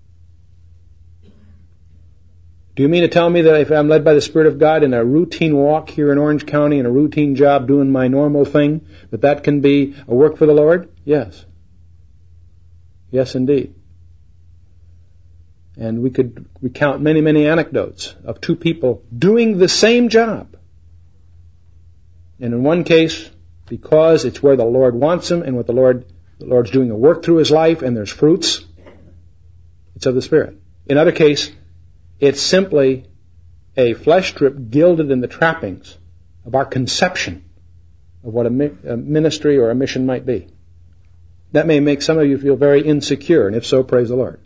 S2: Do you mean to tell me that if I'm led by the Spirit of God in a routine walk here in Orange County, in a routine job doing my normal thing, that that can be a work for the Lord? Yes. Yes, indeed. And we could recount many, many anecdotes of two people doing the same job. And in one case, because it's where the Lord wants him and what the Lord, the Lord's doing a work through his life and there's fruits, it's of the Spirit. In other case, it's simply a flesh strip gilded in the trappings of our conception of what a ministry or a mission might be. That may make some of you feel very insecure, and if so, praise the Lord.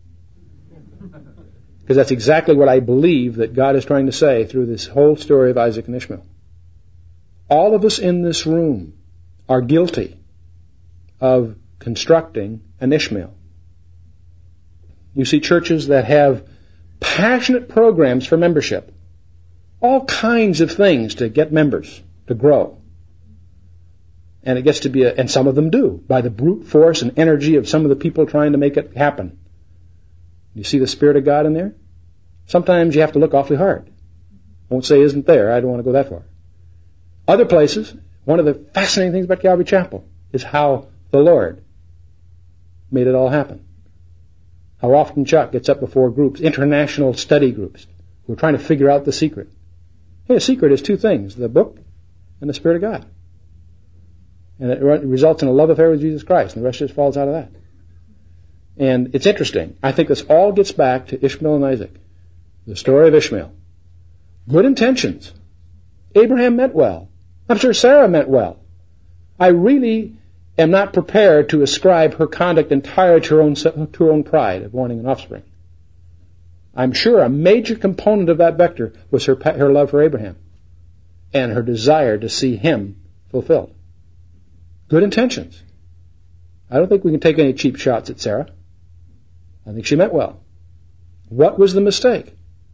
S2: Because that's exactly what I believe that God is trying to say through this whole story of Isaac and Ishmael. All of us in this room are guilty of constructing an Ishmael. You see churches that have passionate programs for membership. All kinds of things to get members, to grow. And it gets to be, a, and some of them do, by the brute force and energy of some of the people trying to make it happen. You see the Spirit of God in there? Sometimes you have to look awfully hard. I won't say isn't there. I don't want to go that far. Other places, one of the fascinating things about Calvary Chapel is how the Lord made it all happen. How often Chuck gets up before groups, international study groups, who are trying to figure out the secret. Hey, the secret is two things, the book and the Spirit of God. And it results in a love affair with Jesus Christ, and the rest just falls out of that. And it's interesting. I think this all gets back to Ishmael and Isaac. The story of Ishmael. Good intentions. Abraham meant well. I'm sure Sarah meant well. I really am not prepared to ascribe her conduct entirely to her own, to her own pride of wanting an offspring. I'm sure a major component of that vector was her, her love for Abraham and her desire to see him fulfilled. Good intentions. I don't think we can take any cheap shots at Sarah. I think she meant well. What was the mistake?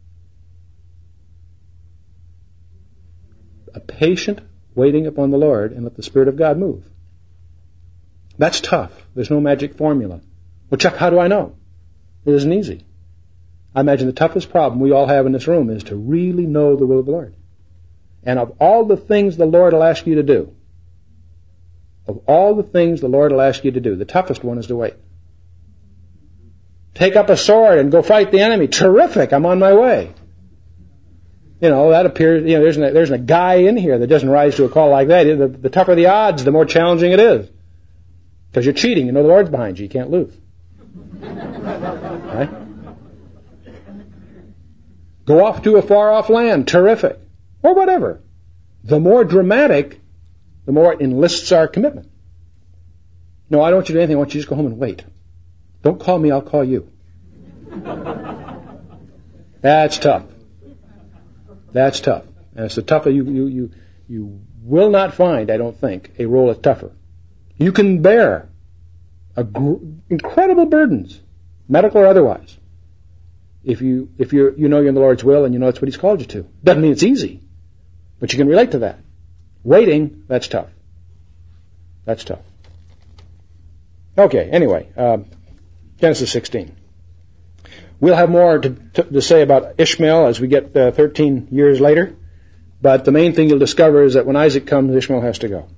S2: A patient waiting upon the Lord and let the Spirit of God move. That's tough. There's no magic formula. Well, Chuck, how do I know? It isn't easy. I imagine the toughest problem we all have in this room is to really know the will of the Lord. And of all the things the Lord will ask you to do, of all the things the Lord will ask you to do, the toughest one is to wait. Take up a sword and go fight the enemy. Terrific, I'm on my way. You know, that appears, you know, there's, a, there's a guy in here that doesn't rise to a call like that. The, the tougher the odds, the more challenging it is. Because you're cheating. You know the Lord's behind you. You can't lose. Right? Go off to a far-off land. Terrific. Or whatever. The more dramatic, the more it enlists our commitment. No, I don't want you to do anything. I want you to just go home and wait. Don't call me, I'll call you. That's tough. That's tough. And it's the tougher you, you, you, you will not find, I don't think, a role that's tougher. You can bear a gr- incredible burdens, medical or otherwise, if you if you you know you're in the Lord's will and you know that's what He's called you to. Doesn't mean it's easy, but you can relate to that. Waiting, that's tough. That's tough. Okay, anyway, um, Genesis sixteen. We'll have more to, to, to say about Ishmael as we get uh, thirteen years later, but the main thing you'll discover is that when Isaac comes, Ishmael has to go.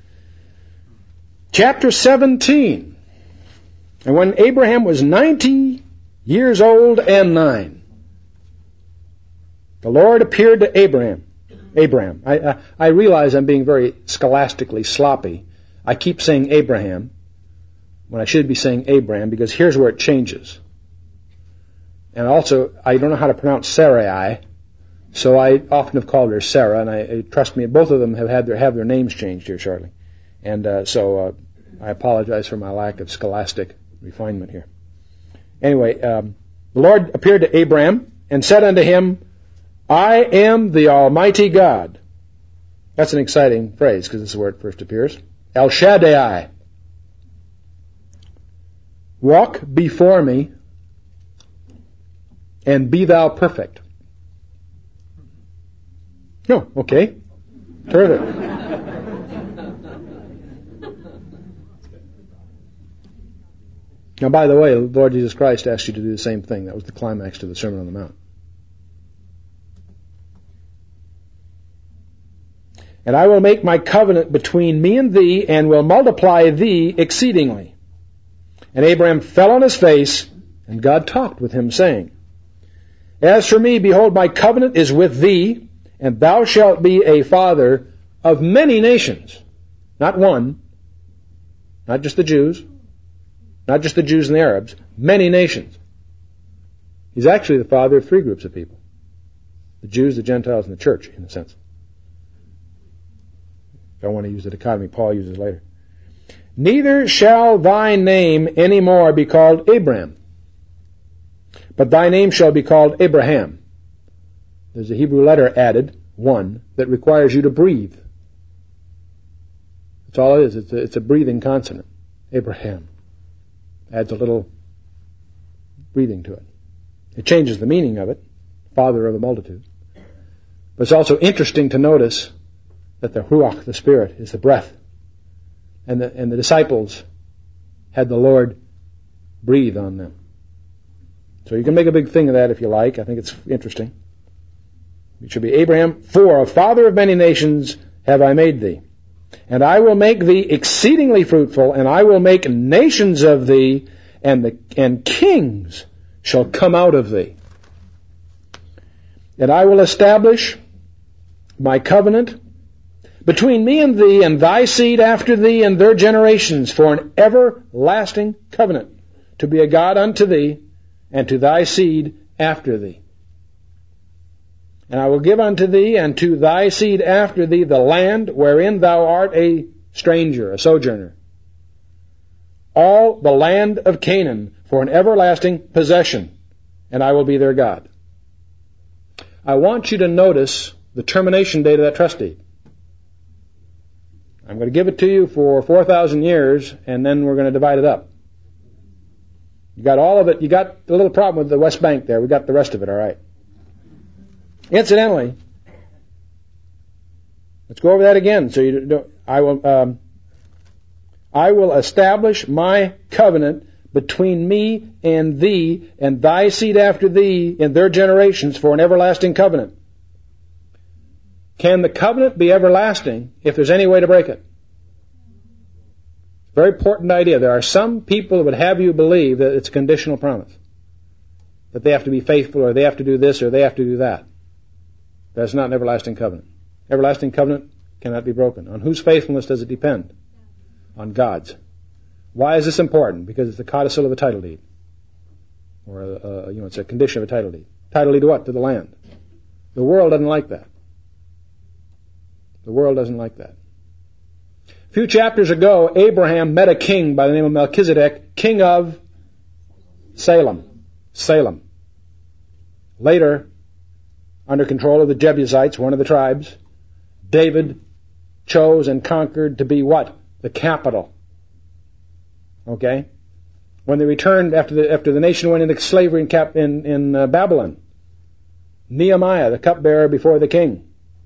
S2: Chapter seventeen. And when Abraham was ninety years old and nine, the Lord appeared to Abraham. Abraham. I, I, I realize I'm being very scholastically sloppy. I keep saying Abraham when I should be saying Abraham, because here's where it changes. And also, I don't know how to pronounce Sarai, so I often have called her Sarah, and I, I trust me, both of them have had their have their names changed here shortly. And uh, so uh, I apologize for my lack of scholastic refinement here. Anyway, um, the Lord appeared to Abraham and said unto him, I am the Almighty God. That's an exciting phrase, because this is where it first appears. El Shaddai. Walk before me, and be thou perfect. Oh, okay. Terrific. Now, by the way, the Lord Jesus Christ asked you to do the same thing. That was the climax to the Sermon on the Mount. And I will make my covenant between me and thee, and will multiply thee exceedingly. And Abraham fell on his face, and God talked with him, saying, As for me, behold, my covenant is with thee, and thou shalt be a father of many nations. Not one, not just the Jews, not just the Jews and the Arabs, many nations. He's actually the father of three groups of people. The Jews, the Gentiles, and the church, in a sense. If I want to use the dichotomy Paul uses later. Neither shall thy name any more be called Abram, but thy name shall be called Abraham. There's a Hebrew letter added, one, that requires you to breathe. That's all it is. It's a, it's a breathing consonant. Abraham. Adds a little breathing to it. It changes the meaning of it, father of a multitude. But it's also interesting to notice that the Ruach, the Spirit, is the breath. And the, and the disciples had the Lord breathe on them. So you can make a big thing of that if you like. I think it's interesting. It should be Abraham, for a father of many nations have I made thee. And I will make thee exceedingly fruitful, and I will make nations of thee, and the and kings shall come out of thee. And I will establish my covenant between me and thee, and thy seed after thee, and their generations, for an everlasting covenant, to be a God unto thee, and to thy seed after thee. And I will give unto thee and to thy seed after thee the land wherein thou art a stranger, a sojourner. All the land of Canaan for an everlasting possession, and I will be their God. I want you to notice the termination date of that trust deed. I'm going to give it to you for four thousand years, and then we're going to divide it up. You got all of it. You got a little problem with the West Bank there. We got the rest of it, all right. Incidentally, let's go over that again. So you don't, I will, um, I will establish my covenant between me and thee, and thy seed after thee in their generations for an everlasting covenant. Can the covenant be everlasting if there's any way to break it? Very important idea. There are some people who would have you believe that it's a conditional promise, that they have to be faithful, or they have to do this, or they have to do that. That's not an everlasting covenant. Everlasting covenant cannot be broken. On whose faithfulness does it depend? On God's. Why is this important? Because it's the codicil of a title deed. Or, a, a, you know, it's a condition of a title deed. Title deed to what? To the land. The world doesn't like that. The world doesn't like that. A few chapters ago, Abraham met a king by the name of Melchizedek, king of Salem. Salem. Later, under control of the Jebusites, one of the tribes, David chose and conquered to be what? The capital. Okay? When they returned after the after the nation went into slavery in, cap, in, in uh, Babylon, Nehemiah, the cupbearer before the king,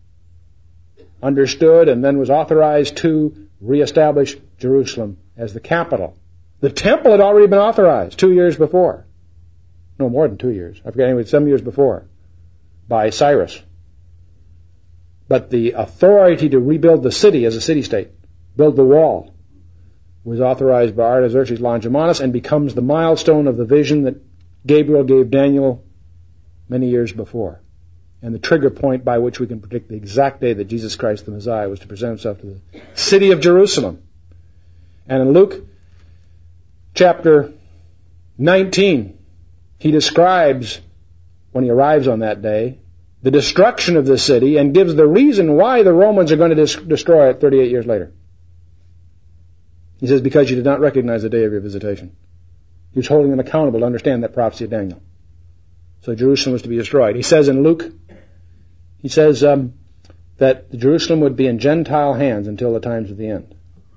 S2: understood and then was authorized to reestablish Jerusalem as the capital. The temple had already been authorized two years before. No, more than two years. I forget, anyway, some years before, by Cyrus. But the authority to rebuild the city as a city-state, build the wall, was authorized by Artaxerxes Longimanus and becomes the milestone of the vision that Gabriel gave Daniel many years before, and the trigger point by which we can predict the exact day that Jesus Christ the Messiah was to present himself to the city of Jerusalem. And in Luke chapter nineteen, he describes, when he arrives on that day, the destruction of the city and gives the reason why the Romans are going to dis- destroy it thirty-eight years later. He says, because you did not recognize the day of your visitation. He was holding them accountable to understand that prophecy of Daniel. So Jerusalem was to be destroyed. He says in Luke, he says um, that Jerusalem would be in Gentile hands until the times of the end.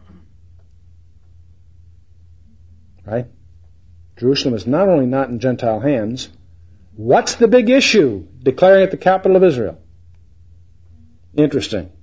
S2: Right? Jerusalem is not only not in Gentile hands, what's the big issue? Declaring it the capital of Israel. Interesting.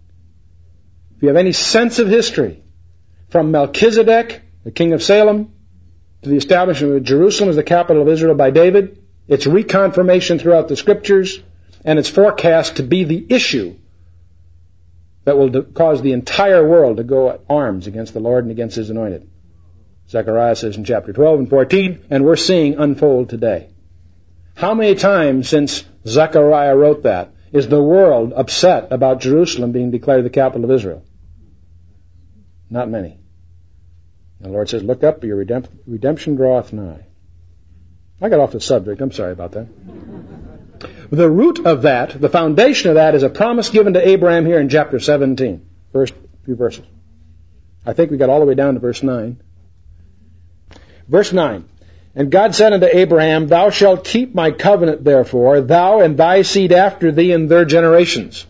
S2: If you have any sense of history, from Melchizedek, the king of Salem, to the establishment of Jerusalem as the capital of Israel by David, its reconfirmation throughout the Scriptures, and its forecast to be the issue that will cause the entire world to go at arms against the Lord and against His anointed. Zechariah says in chapter twelve and fourteen, and we're seeing unfold today. How many times since Zechariah wrote that is the world upset about Jerusalem being declared the capital of Israel? Not many. The Lord says, look up, your redemp- redemption draweth nigh. I got off the subject. I'm sorry about that. The root of that, the foundation of that, is a promise given to Abraham here in chapter seventeen. First few verses. I think we got all the way down to verse nine. Verse nine. And God said unto Abraham, Thou shalt keep my covenant, therefore, thou and thy seed after thee in their generations.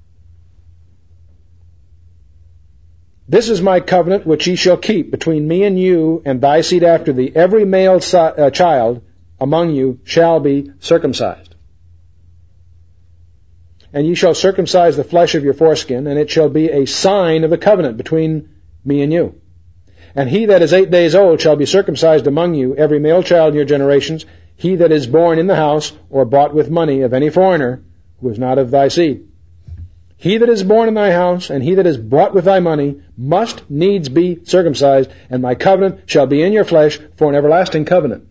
S2: This is my covenant which ye shall keep between me and you and thy seed after thee. Every male si- uh, child among you shall be circumcised. And ye shall circumcise the flesh of your foreskin, and it shall be a sign of the covenant between me and you. And he that is eight days old shall be circumcised among you, every male child in your generations, he that is born in the house or bought with money of any foreigner who is not of thy seed. He that is born in thy house, and he that is bought with thy money, must needs be circumcised, and my covenant shall be in your flesh for an everlasting covenant.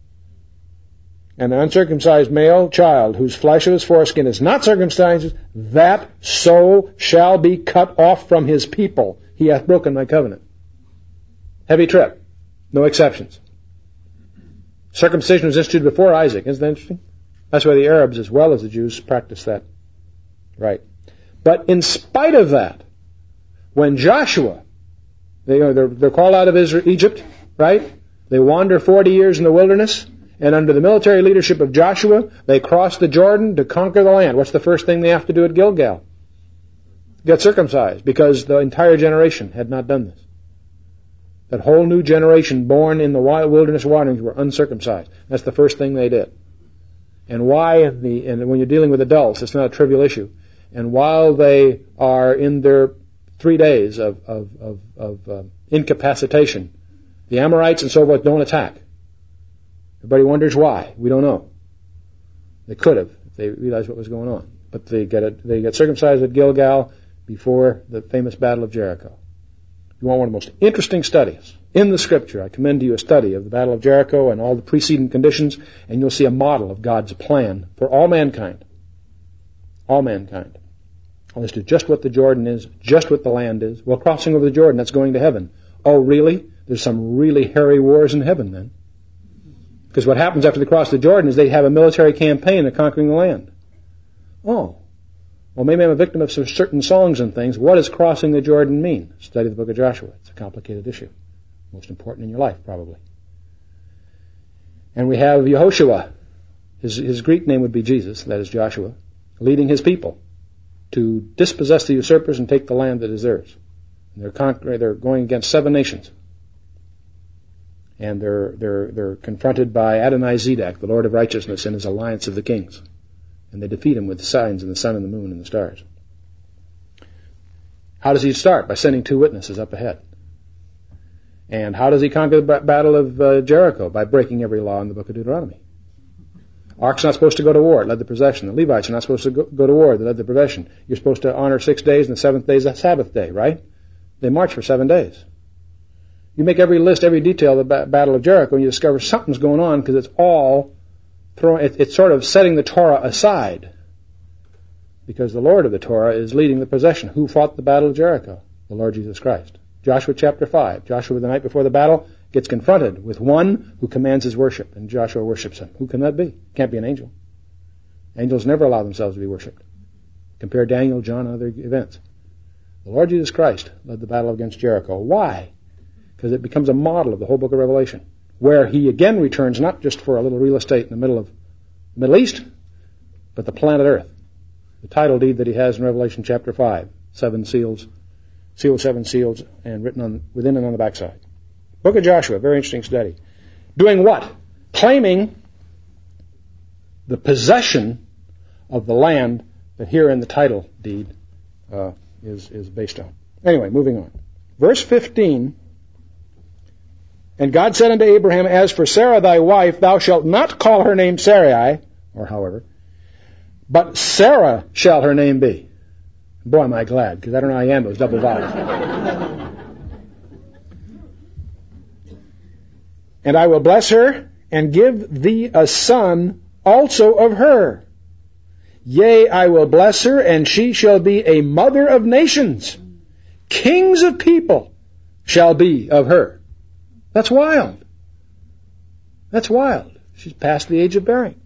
S2: And the uncircumcised male child, whose flesh of his foreskin is not circumcised, that soul shall be cut off from his people. He hath broken my covenant. Heavy trip. No exceptions. Circumcision was instituted before Isaac. Isn't that interesting? That's why the Arabs as well as the Jews practice that. Right. But in spite of that, when Joshua, they, they're, they're called out of Israel, Egypt, right? They wander forty years in the wilderness, and under the military leadership of Joshua, they cross the Jordan to conquer the land. What's the first thing they have to do at Gilgal? Get circumcised, because the entire generation had not done this. That whole new generation born in the wilderness wanderings were uncircumcised. That's the first thing they did. And why, the, and when you're dealing with adults, it's not a trivial issue. And while they are in their three days of, of, of, of uh, incapacitation, the Amorites and so forth don't attack. Everybody wonders why. We don't know. They could have if they realized what was going on. But they get it, they get circumcised at Gilgal before the famous Battle of Jericho. If you want one of the most interesting studies in the Scripture, I commend to you a study of the Battle of Jericho and all the preceding conditions, and you'll see a model of God's plan for all mankind. All mankind. As to just what the Jordan is, just what the land is. Well, crossing over the Jordan, that's going to heaven. Oh, really? There's some really hairy wars in heaven then. Because what happens after they cross the Jordan is they have a military campaign of conquering the land. Oh. Well, maybe I'm a victim of some certain songs and things. What does crossing the Jordan mean? Study the book of Joshua. It's a complicated issue. Most important in your life, probably. And we have Yehoshua. His, his Greek name would be Jesus, that is Joshua, leading his people to dispossess the usurpers and take the land that is theirs. And they're conquering, they're going against seven nations. And they're, they're, they're confronted by Adonai Zedek, the Lord of righteousness, and his alliance of the kings. And they defeat him with the signs in the sun and the moon and the stars. How does he start? By sending two witnesses up ahead. And how does he conquer the battle of uh, Jericho? By breaking every law in the book of Deuteronomy. Ark's not supposed to go to war. It led the possession. The Levites are not supposed to go, go to war. They led the possession. You're supposed to honor six days, and the seventh day is the Sabbath day, right? They march for seven days. You make every list, every detail of the ba- Battle of Jericho, and you discover something's going on because it's all throwing, it, it's sort of setting the Torah aside. Because the Lord of the Torah is leading the possession. Who fought the Battle of Jericho? The Lord Jesus Christ. Joshua chapter five. Joshua, the night before the battle, gets confronted with one who commands his worship, and Joshua worships him. Who can that be? Can't be an angel. Angels never allow themselves to be worshipped. Compare Daniel, John, and other events. The Lord Jesus Christ led the battle against Jericho. Why? Because it becomes a model of the whole book of Revelation, where he again returns not just for a little real estate in the middle of the Middle East, but the planet Earth. The title deed that he has in Revelation chapter five, seven seals, seal seven seals, and written on within and on the backside. Book of Joshua, very interesting study. Doing what? Claiming the possession of the land that here in the title deed uh, is, is based on. Anyway, moving on. Verse fifteen And God said unto Abraham, As for Sarah thy wife, thou shalt not call her name Sarai, or however, but Sarah shall her name be. Boy, am I glad, because I don't know how I am those double vowels. And I will bless her, and give thee a son also of her. Yea, I will bless her, and she shall be a mother of nations. Kings of people shall be of her. That's wild. That's wild. She's past the age of bearing.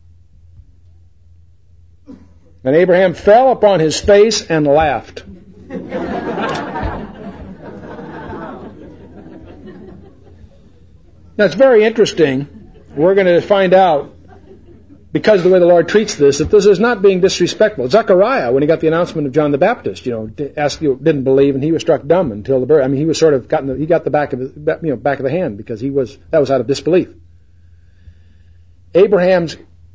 S2: And Abraham fell upon his face and laughed. That's very interesting. We're going to find out, because of the way the Lord treats this, that this is not being disrespectful. Zechariah, when he got the announcement of John the Baptist, you know, asked, you know, didn't believe, and he was struck dumb until the birth. I mean, he was sort of gotten the, he got the back of the, you know, back of the hand, because he was that was out of disbelief. Abraham's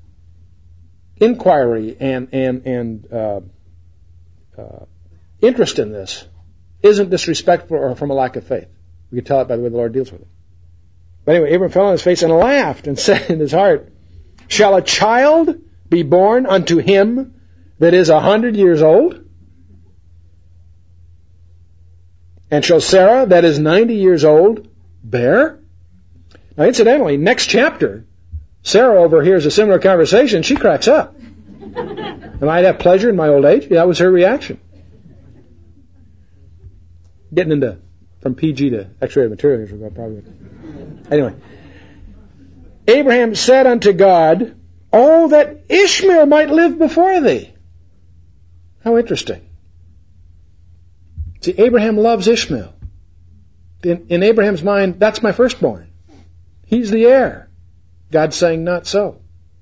S2: inquiry and and and uh, uh, interest in this isn't disrespectful or from a lack of faith. We can tell it by the way the Lord deals with it. But anyway, Abraham fell on his face and laughed and said in his heart, Shall a child be born unto him that is a hundred years old? And shall Sarah that is ninety years old bear? Now incidentally, next chapter, Sarah overhears a similar conversation. She cracks up. Am I to have pleasure in my old age? Yeah, that was her reaction. Getting into from P G to X-rated material here, probably. Anyway, Abraham said unto God, Oh, that Ishmael might live before thee. How interesting. See, Abraham loves Ishmael. In, in Abraham's mind, that's my firstborn. He's the heir. God's saying, not so.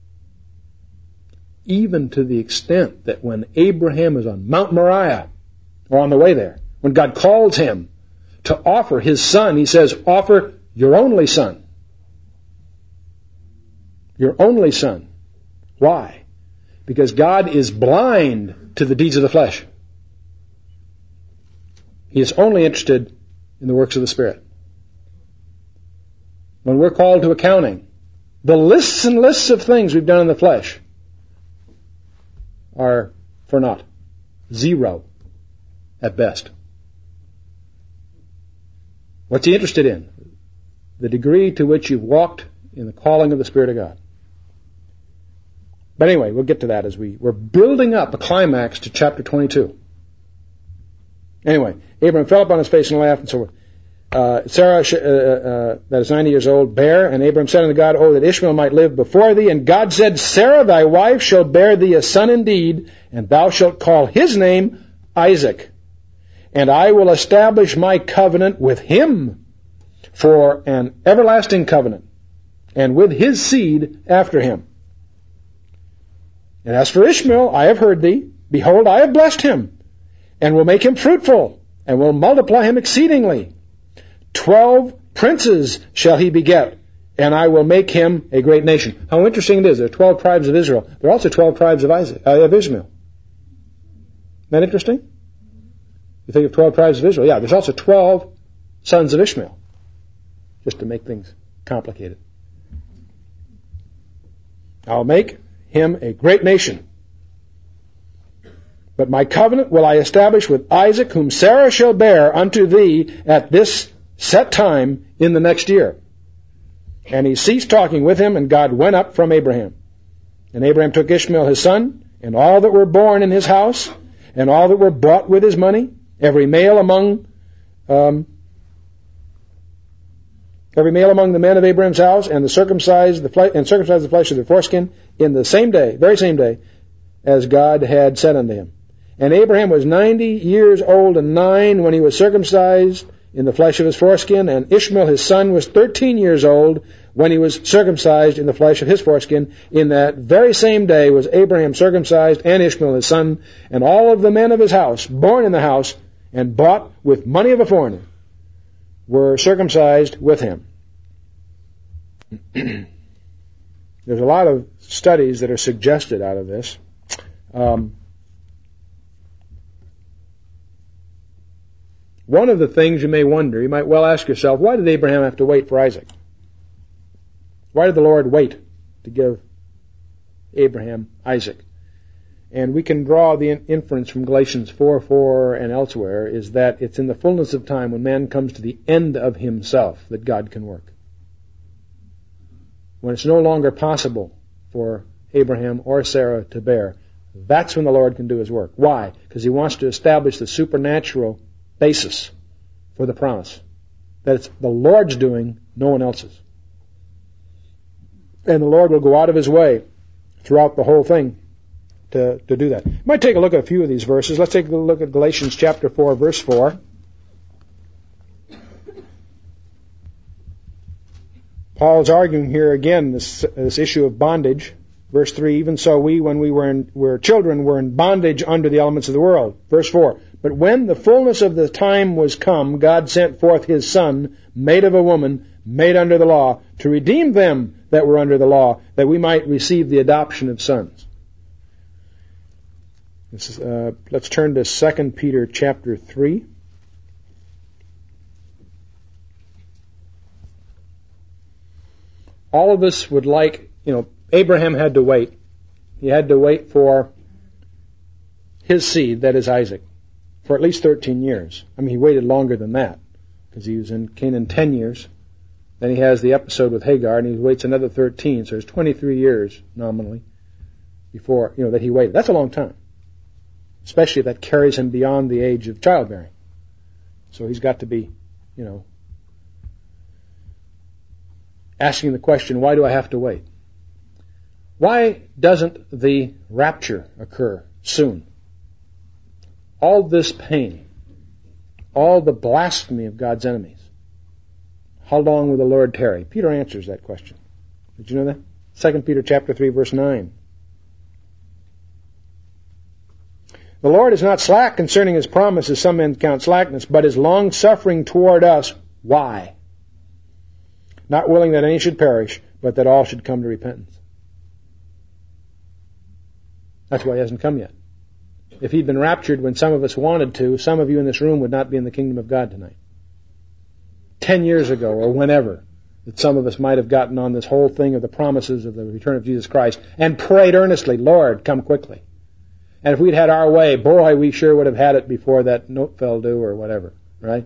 S2: Even to the extent that when Abraham is on Mount Moriah, or on the way there, when God calls him to offer his son, he says, offer your only son. Your only son. Why? Because God is blind to the deeds of the flesh. He is only interested in the works of the Spirit. When we're called to accounting, the lists and lists of things we've done in the flesh are for naught. Zero at best. What's he interested in? The degree to which you've walked in the calling of the Spirit of God. But anyway, we'll get to that as we, we're building up a climax to chapter twenty-two. Anyway, Abraham fell upon his face and laughed and so forth. Uh, Sarah, uh, uh, that is ninety years old, bare, and Abraham said unto God, Oh, that Ishmael might live before thee. And God said, Sarah, thy wife, shall bear thee a son indeed, and thou shalt call his name Isaac. And I will establish my covenant with him for an everlasting covenant, and with his seed after him. And as for Ishmael, I have heard thee. Behold, I have blessed him, and will make him fruitful, and will multiply him exceedingly. Twelve princes shall he beget, and I will make him a great nation. How interesting it is. There are twelve tribes of Israel. There are also twelve tribes of Isaac, uh, of Ishmael. Isn't that interesting? You think of twelve tribes of Israel. Yeah, there's also twelve sons of Ishmael. Just to make things complicated. I'll make him a great nation. But my covenant will I establish with Isaac, whom Sarah shall bear unto thee at this set time in the next year. And he ceased talking with him, and God went up from Abraham. And Abraham took Ishmael his son, and all that were born in his house, and all that were bought with his money, every male among um, every male among the men of Abraham's house, and the circumcised the flesh and circumcised the flesh of their foreskin in the same day, very same day, as God had said unto him. And Abraham was ninety years old and nine when he was circumcised in the flesh of his foreskin, and Ishmael his son was thirteen years old when he was circumcised in the flesh of his foreskin. In that very same day was Abraham circumcised, and Ishmael his son, and all of the men of his house, born in the house, and bought with money of a foreigner, were circumcised with him. There's a lot of studies that are suggested out of this. Um, One of the things you may wonder, you might well ask yourself, why did Abraham have to wait for Isaac? Why did the Lord wait to give Abraham Isaac? And we can draw the inference from Galatians four four and elsewhere, is that it's in the fullness of time, when man comes to the end of himself, that God can work. When it's no longer possible for Abraham or Sarah to bear, that's when the Lord can do His work. Why? Because He wants to establish the supernatural basis for the promise. That it's the Lord's doing, no one else's. And the Lord will go out of His way throughout the whole thing to, to do that. You might take a look at a few of these verses. Let's take a look at Galatians chapter four, verse four. Paul's arguing here again this, this issue of bondage. Verse three, even so we, when we were, in, were children, were in bondage under the elements of the world. Verse four, but when the fullness of the time was come, God sent forth His Son, made of a woman, made under the law, to redeem them that were under the law, that we might receive the adoption of sons. This is, uh, let's turn to Second Peter chapter three. All of us would like, you know, Abraham had to wait. He had to wait for his seed, that is Isaac, for at least thirteen years. I mean, he waited longer than that, because he was in Canaan ten years. Then he has the episode with Hagar, and he waits another thirteen, so there's twenty-three years, nominally, before, you know, that he waited. That's a long time, especially if that carries him beyond the age of childbearing. So he's got to be, you know, asking the question, why do I have to wait? Why doesn't the rapture occur soon? All this pain, all the blasphemy of God's enemies, how long will the Lord tarry? Peter answers that question. Did you know that? Second Peter chapter three, verse nine. The Lord is not slack concerning His promise, as some men count slackness, but is long-suffering toward us. Why? Not willing that any should perish, but that all should come to repentance. That's why He hasn't come yet. If He'd been raptured when some of us wanted to, some of you in this room would not be in the kingdom of God tonight. Ten years ago, or whenever, that some of us might have gotten on this whole thing of the promises of the return of Jesus Christ and prayed earnestly, Lord, come quickly. And if we'd had our way, boy, we sure would have had it before that note fell due or whatever, right?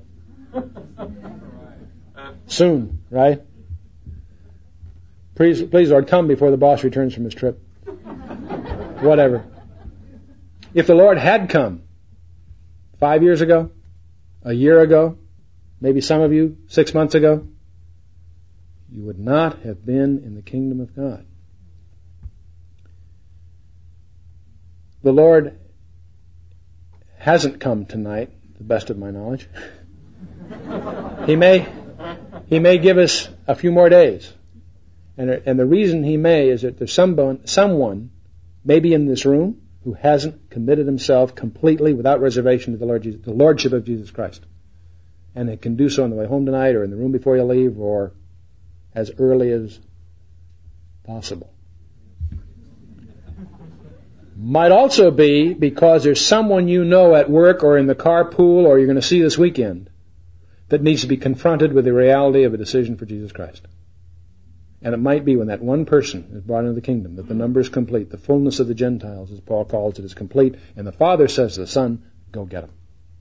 S2: Soon, right? Please, please, Lord, come before the boss returns from his trip. Whatever. If the Lord had come five years ago, a year ago, maybe some of you six months ago, you would not have been in the kingdom of God. The Lord hasn't come tonight, to the best of my knowledge. He may, He may give us a few more days. And, and the reason He may is that there's someone, someone, maybe in this room, who hasn't committed himself completely without reservation to the Lord Jesus, the Lordship of Jesus Christ. And it can do so on the way home tonight, or in the room before you leave, or as early as possible. Might also be because there's someone you know at work or in the carpool or you're going to see this weekend that needs to be confronted with the reality of a decision for Jesus Christ. And it might be when that one person is brought into the kingdom that the number is complete. The fullness of the Gentiles, as Paul calls it, is complete. And the Father says to the Son, go get them.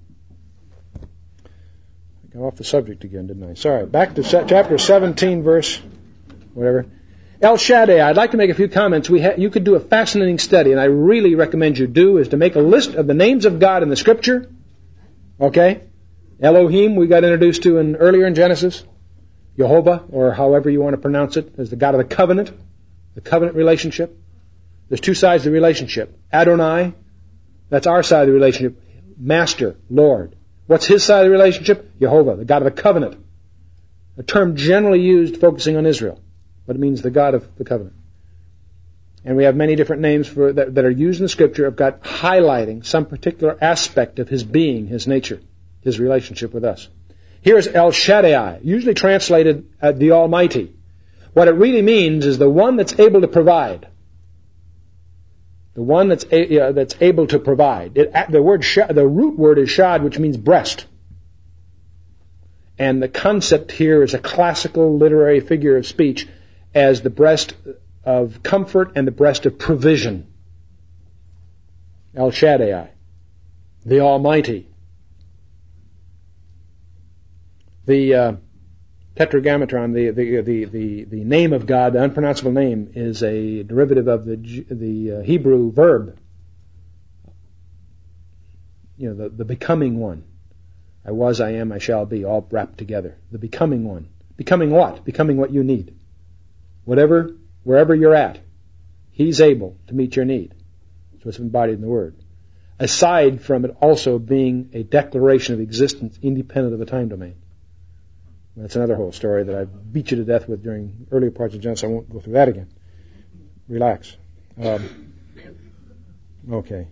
S2: I got off the subject again, didn't I? Sorry. Back to chapter seventeen, verse whatever. El Shaddai, I'd like to make a few comments. We ha- you could do a fascinating study, and I really recommend you do, is to make a list of the names of God in the Scripture. Okay? Elohim, we got introduced to in, earlier in Genesis. Jehovah, or however you want to pronounce it, is the God of the covenant, the covenant relationship. There's two sides of the relationship. Adonai, that's our side of the relationship. Master, Lord. What's His side of the relationship? Jehovah, the God of the covenant. A term generally used focusing on Israel, but it means the God of the covenant. And we have many different names for that, that are used in the Scripture of God highlighting some particular aspect of His being, His nature, His relationship with us. Here's El Shaddai, usually translated as the Almighty. What it really means is the one that's able to provide. The one that's a, uh, that's able to provide. It, the word sh- the root word is shad, which means breast. And the concept here is a classical literary figure of speech as the breast of comfort and the breast of provision. El Shaddai, the Almighty. The uh, Tetragrammaton, the, the the the the name of God, the unpronounceable name, is a derivative of the the uh, Hebrew verb. You know, the, the becoming one. I was, I am, I shall be, all wrapped together. The becoming one. Becoming what? Becoming what you need. Whatever, wherever you're at, He's able to meet your need. So it's embodied in the Word. Aside from it also being a declaration of existence independent of the time domain. That's another whole story that I beat you to death with during earlier parts of Genesis. I won't go through that again. Relax. Um, okay.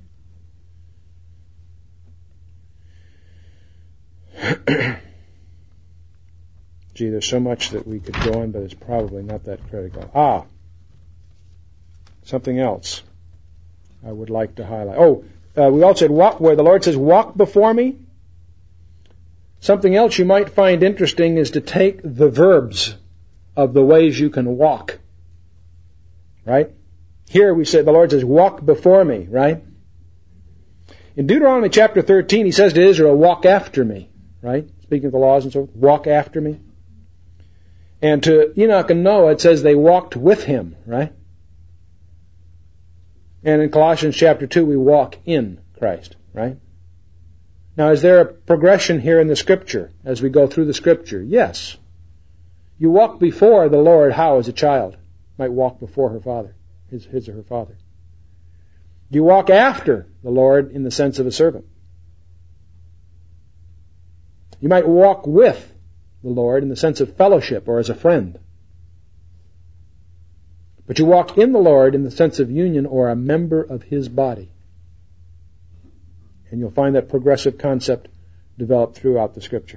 S2: Gee, there's so much that we could go on, but it's probably not that critical. Ah, something else I would like to highlight. Oh, uh, we all said walk, where the Lord says, walk before me. Something else you might find interesting is to take the verbs of the ways you can walk. Right? Here we say the Lord says, walk before me, right? In Deuteronomy chapter thirteen, He says to Israel, walk after me, right? Speaking of the laws and so forth, walk after me. And to Enoch and Noah, it says they walked with Him, right? And in Colossians chapter two, we walk in Christ, right? Now, is there a progression here in the Scripture as we go through the Scripture? Yes. You walk before the Lord how as a child might walk before her father, his, his or her father. You walk after the Lord in the sense of a servant. You might walk with the Lord in the sense of fellowship or as a friend. But you walk in the Lord in the sense of union or a member of His body. And you'll find that progressive concept developed throughout the Scripture.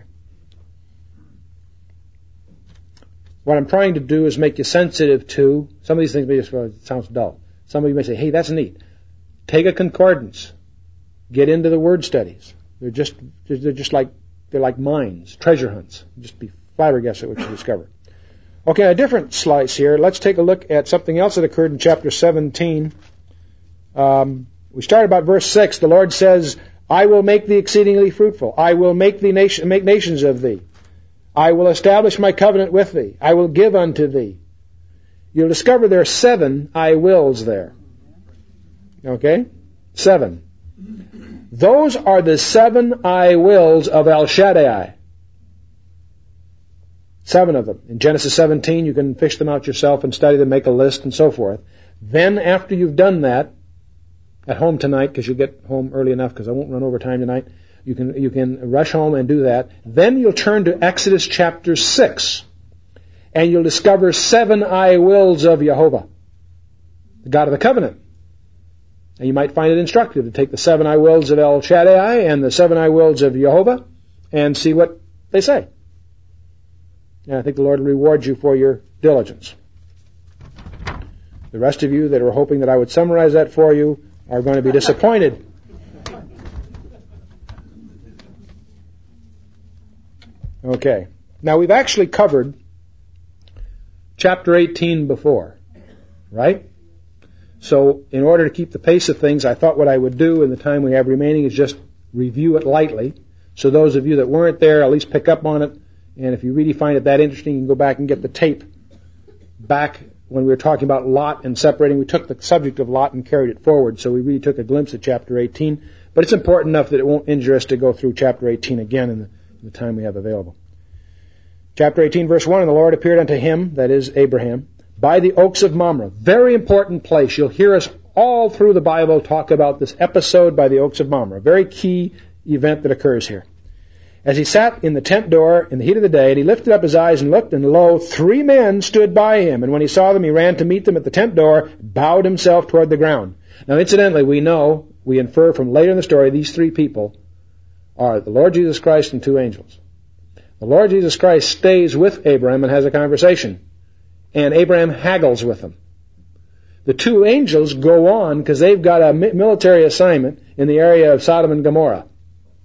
S2: What I'm trying to do is make you sensitive to, some of these things may just, well, it sounds dull. Some of you may say, hey, that's neat. Take a concordance. Get into the word studies. They're just, they're just like, they're like mines, treasure hunts. Just be flabbergasted at what you discover. Okay, a different slice here. Let's take a look at something else that occurred in chapter seventeen. Um, We start about verse six. The Lord says, I will make thee exceedingly fruitful. I will make thee nation, make nations of thee. I will establish my covenant with thee. I will give unto thee. You'll discover there are seven I wills there. Okay? Seven. Those are the seven I wills of El Shaddai. Seven of them. In Genesis seventeen, you can fish them out yourself and study them, make a list, and so forth. Then, after you've done that, at home tonight, because you'll get home early enough, because I won't run over time tonight. You can you can rush home and do that. Then you'll turn to Exodus chapter six, and you'll discover seven I wills of Jehovah, the God of the covenant. And you might find it instructive to take the seven I wills of El Shaddai and the seven I wills of Jehovah and see what they say. And I think the Lord will reward you for your diligence. The rest of you that are hoping that I would summarize that for you are going to be disappointed. Okay. Now, we've actually covered chapter eighteen before, right? So, in order to keep the pace of things, I thought what I would do in the time we have remaining is just review it lightly. So those of you that weren't there, at least pick up on it. And if you really find it that interesting, you can go back and get the tape back when we were talking about Lot and separating. We took the subject of Lot and carried it forward, so we really took a glimpse at chapter eighteen. But it's important enough that it won't injure us to go through chapter eighteen again in the, in the time we have available. Chapter eighteen, verse one, and the Lord appeared unto him, that is Abraham, by the oaks of Mamre. Very important place. You'll hear us all through the Bible talk about this episode by the oaks of Mamre. A very key event that occurs here. As he sat in the tent door in the heat of the day, and he lifted up his eyes and looked, and lo, three men stood by him. And when he saw them, he ran to meet them at the tent door, bowed himself toward the ground. Now, incidentally, we know, we infer from later in the story, these three people are the Lord Jesus Christ and two angels. The Lord Jesus Christ stays with Abraham and has a conversation. And Abraham haggles with them. The two angels go on because they've got a military assignment in the area of Sodom and Gomorrah.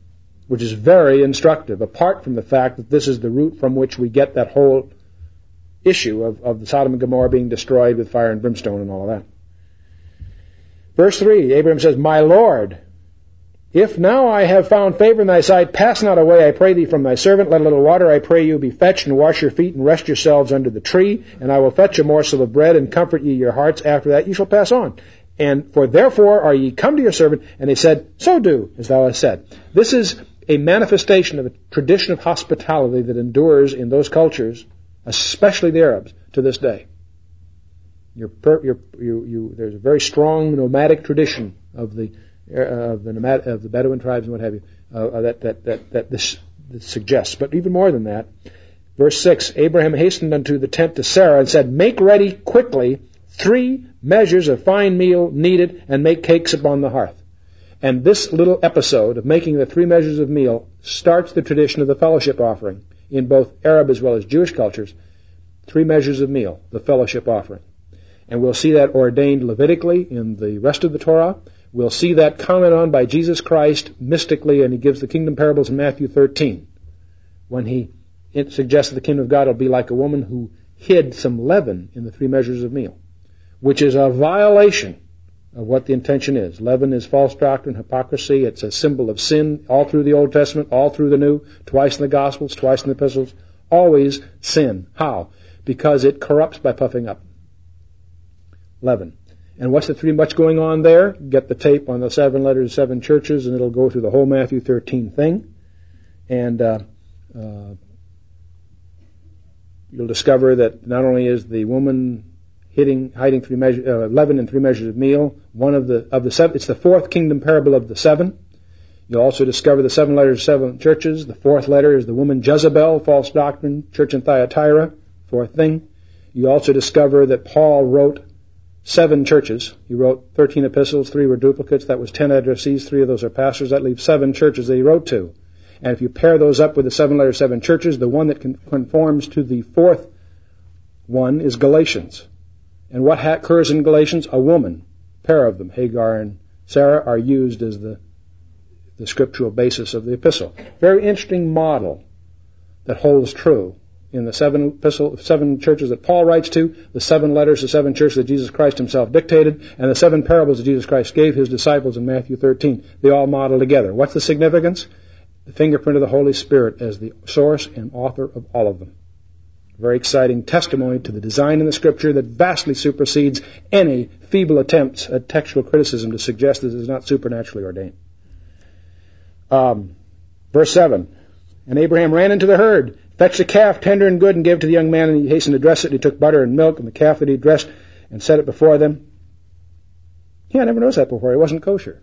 S2: which is very instructive, apart from the fact that this is the root from which we get that whole issue of, of the Sodom and Gomorrah being destroyed with fire and brimstone and all of that. Verse three, Abraham says, My Lord, if now I have found favor in thy sight, pass not away, I pray thee, from thy servant. Let a little water, I pray you, be fetched, and wash your feet, and rest yourselves under the tree, and I will fetch a morsel of bread, and comfort ye your hearts. After that ye shall pass on. And for therefore are ye come to your servant. And they said, So do, as thou hast said. This is a manifestation of a tradition of hospitality that endures in those cultures, especially the Arabs, to this day. You're per, you're, you, you, there's a very strong nomadic tradition of the uh, of the nomad, of the Bedouin tribes and what have you uh, that that that, that this, this suggests. But even more than that, verse six: Abraham hastened unto the tent to Sarah and said, Make ready quickly three measures of fine meal kneaded, and make cakes upon the hearth. And this little episode of making the three measures of meal starts the tradition of the fellowship offering in both Arab as well as Jewish cultures. Three measures of meal, the fellowship offering. And we'll see that ordained Levitically in the rest of the Torah. We'll see that commented on by Jesus Christ mystically, and he gives the kingdom parables in Matthew thirteen, when he suggests that the kingdom of God will be like a woman who hid some leaven in the three measures of meal, which is a violation of what the intention is. Leaven is false doctrine, hypocrisy. It's a symbol of sin all through the Old Testament, all through the New, twice in the Gospels, twice in the Epistles. Always sin. How? Because it corrupts by puffing up. Leaven. And what's the three much going on there? Get the tape on the seven letters, seven churches, and it'll go through the whole Matthew thirteen thing. And uh, uh, you'll discover that not only is the woman hitting, hiding three measures, uh, leaven in three measures of meal, one of the of the seven, it's the fourth kingdom parable of the seven. You'll also discover the seven letters, seven churches. The fourth letter is the woman Jezebel, false doctrine, church in Thyatira, fourth thing. You also discover that Paul wrote seven churches. He wrote thirteen epistles, three were duplicates. That was ten addressees, three of those are pastors. That leaves seven churches that he wrote to. And if you pair those up with the seven letters, seven churches, the one that conforms to the fourth one is Galatians. And what occurs in Galatians? A woman, a pair of them, Hagar and Sarah, are used as the, the scriptural basis of the epistle. Very interesting model that holds true in the seven epistle, seven churches that Paul writes to, the seven letters to seven churches that Jesus Christ himself dictated, and the seven parables that Jesus Christ gave his disciples in Matthew thirteen. They all model together. What's the significance? The fingerprint of the Holy Spirit as the source and author of all of them. Very exciting testimony to the design in the Scripture that vastly supersedes any feeble attempts at textual criticism to suggest that it is not supernaturally ordained. Um, verse seven, And Abraham ran into the herd, fetched a calf tender and good, and gave it to the young man, and he hastened to dress it. And he took butter and milk and the calf that he dressed and set it before them. Yeah, I never noticed that before. It wasn't kosher.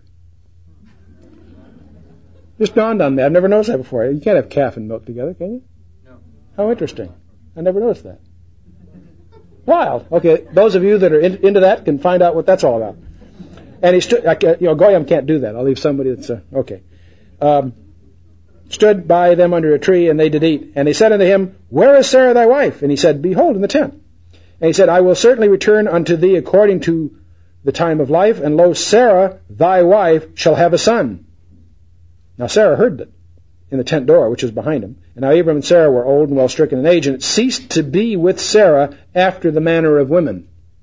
S2: Just dawned on me. I've never noticed that before. You can't have calf and milk together, can you? No. How interesting. I never noticed that. Wild. Okay, those of you that are in, into that can find out what that's all about. And he stood, you know, Goyim can't do that. I'll leave somebody that's, uh, okay. Um, stood by them under a tree, and they did eat. And they said unto him, Where is Sarah thy wife? And he said, Behold, in the tent. And he said, I will certainly return unto thee according to the time of life, and lo, Sarah thy wife shall have a son. Now Sarah heard it in the tent door, which was behind him. And now Abram and Sarah were old and well stricken in age, and it ceased to be with Sarah after the manner of women.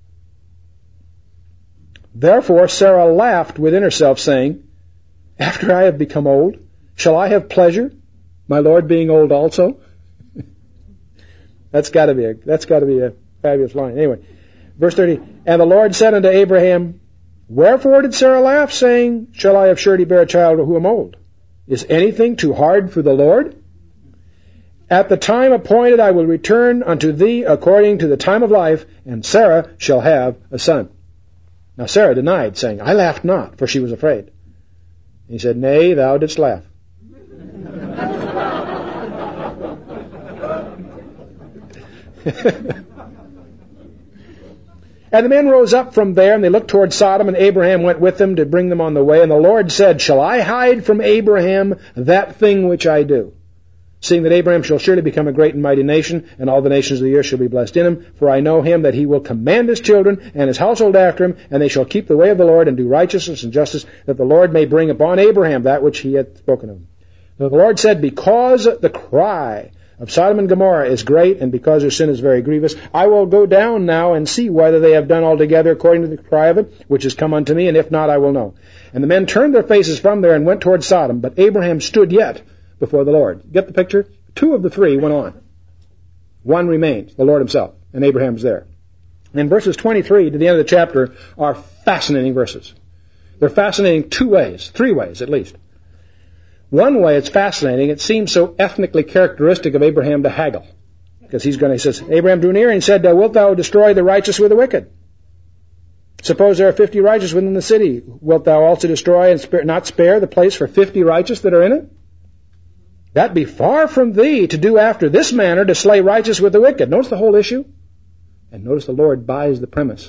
S2: Therefore Sarah laughed within herself, saying, After I have become old, shall I have pleasure, my Lord being old also? That's got to be a that's got to be a fabulous line. Anyway, verse thirty. And the Lord said unto Abraham, Wherefore did Sarah laugh, saying, Shall I of surety bear a child who am old? Is anything too hard for the Lord? At the time appointed I will return unto thee according to the time of life, and Sarah shall have a son. Now Sarah denied, saying, I laughed not, for she was afraid. He said, Nay, thou didst laugh. And the men rose up from there, and they looked toward Sodom, and Abraham went with them to bring them on the way. And the Lord said, Shall I hide from Abraham that thing which I do? Seeing that Abraham shall surely become a great and mighty nation, and all the nations of the earth shall be blessed in him. For I know him that he will command his children and his household after him, and they shall keep the way of the Lord and do righteousness and justice, that the Lord may bring upon Abraham that which he hath spoken of him. The Lord said, because the cry of Sodom and Gomorrah is great, and because their sin is very grievous, I will go down now and see whether they have done altogether according to the cry of it, which has come unto me, and if not, I will know. And the men turned their faces from there and went toward Sodom, but Abraham stood yet before the Lord. Get the picture? Two of the three went on. One remained, the Lord himself, and Abraham's there. And verses twenty-three to the end of the chapter are fascinating verses. They're fascinating two ways, three ways at least. One way it's fascinating, it seems so ethnically characteristic of Abraham to haggle. Because he's going to, he says, Abraham drew near and said, wilt thou destroy the righteous with the wicked? Suppose there are fifty righteous within the city. Wilt thou also destroy and spare, not spare the place for fifty righteous that are in it? That be far from thee to do after this manner, to slay righteous with the wicked. Notice the whole issue. And notice the Lord buys the premise.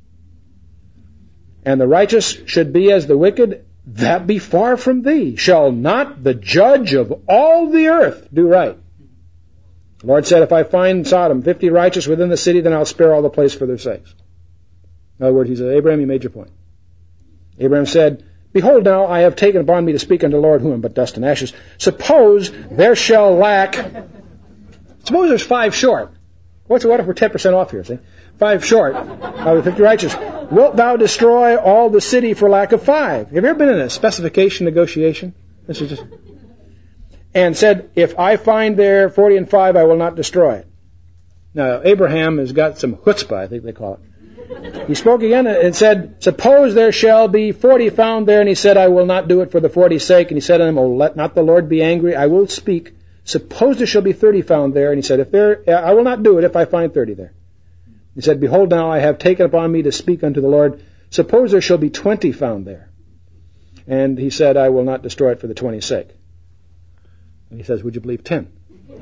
S2: And the righteous should be as the wicked. That be far from thee. Shall not the judge of all the earth do right? The Lord said, if I find Sodom fifty righteous within the city, then I'll spare all the place for their sakes. In other words, he said, Abraham, you made your point. Abraham said, behold, now I have taken upon me to speak unto the Lord, who am but dust and ashes. Suppose there shall lack, suppose there's five short. What's what if we're ten percent off here, see? Five short of the fifty righteous. Wilt thou destroy all the city for lack of five? Have you ever been in a specification negotiation? This is just, and said, if I find there forty and five, I will not destroy it. Now, Abraham has got some chutzpah, I think they call it. He spoke again and said, suppose there shall be forty found there, and he said, I will not do it for the forty's sake. And he said to him, oh, let not the Lord be angry, I will speak. Suppose there shall be thirty found there, and he said, if there, I will not do it if I find thirty there. He said, behold, now I have taken upon me to speak unto the Lord. Suppose there shall be twenty found there. And he said, I will not destroy it for the twenty's sake. And he says, would you believe ten?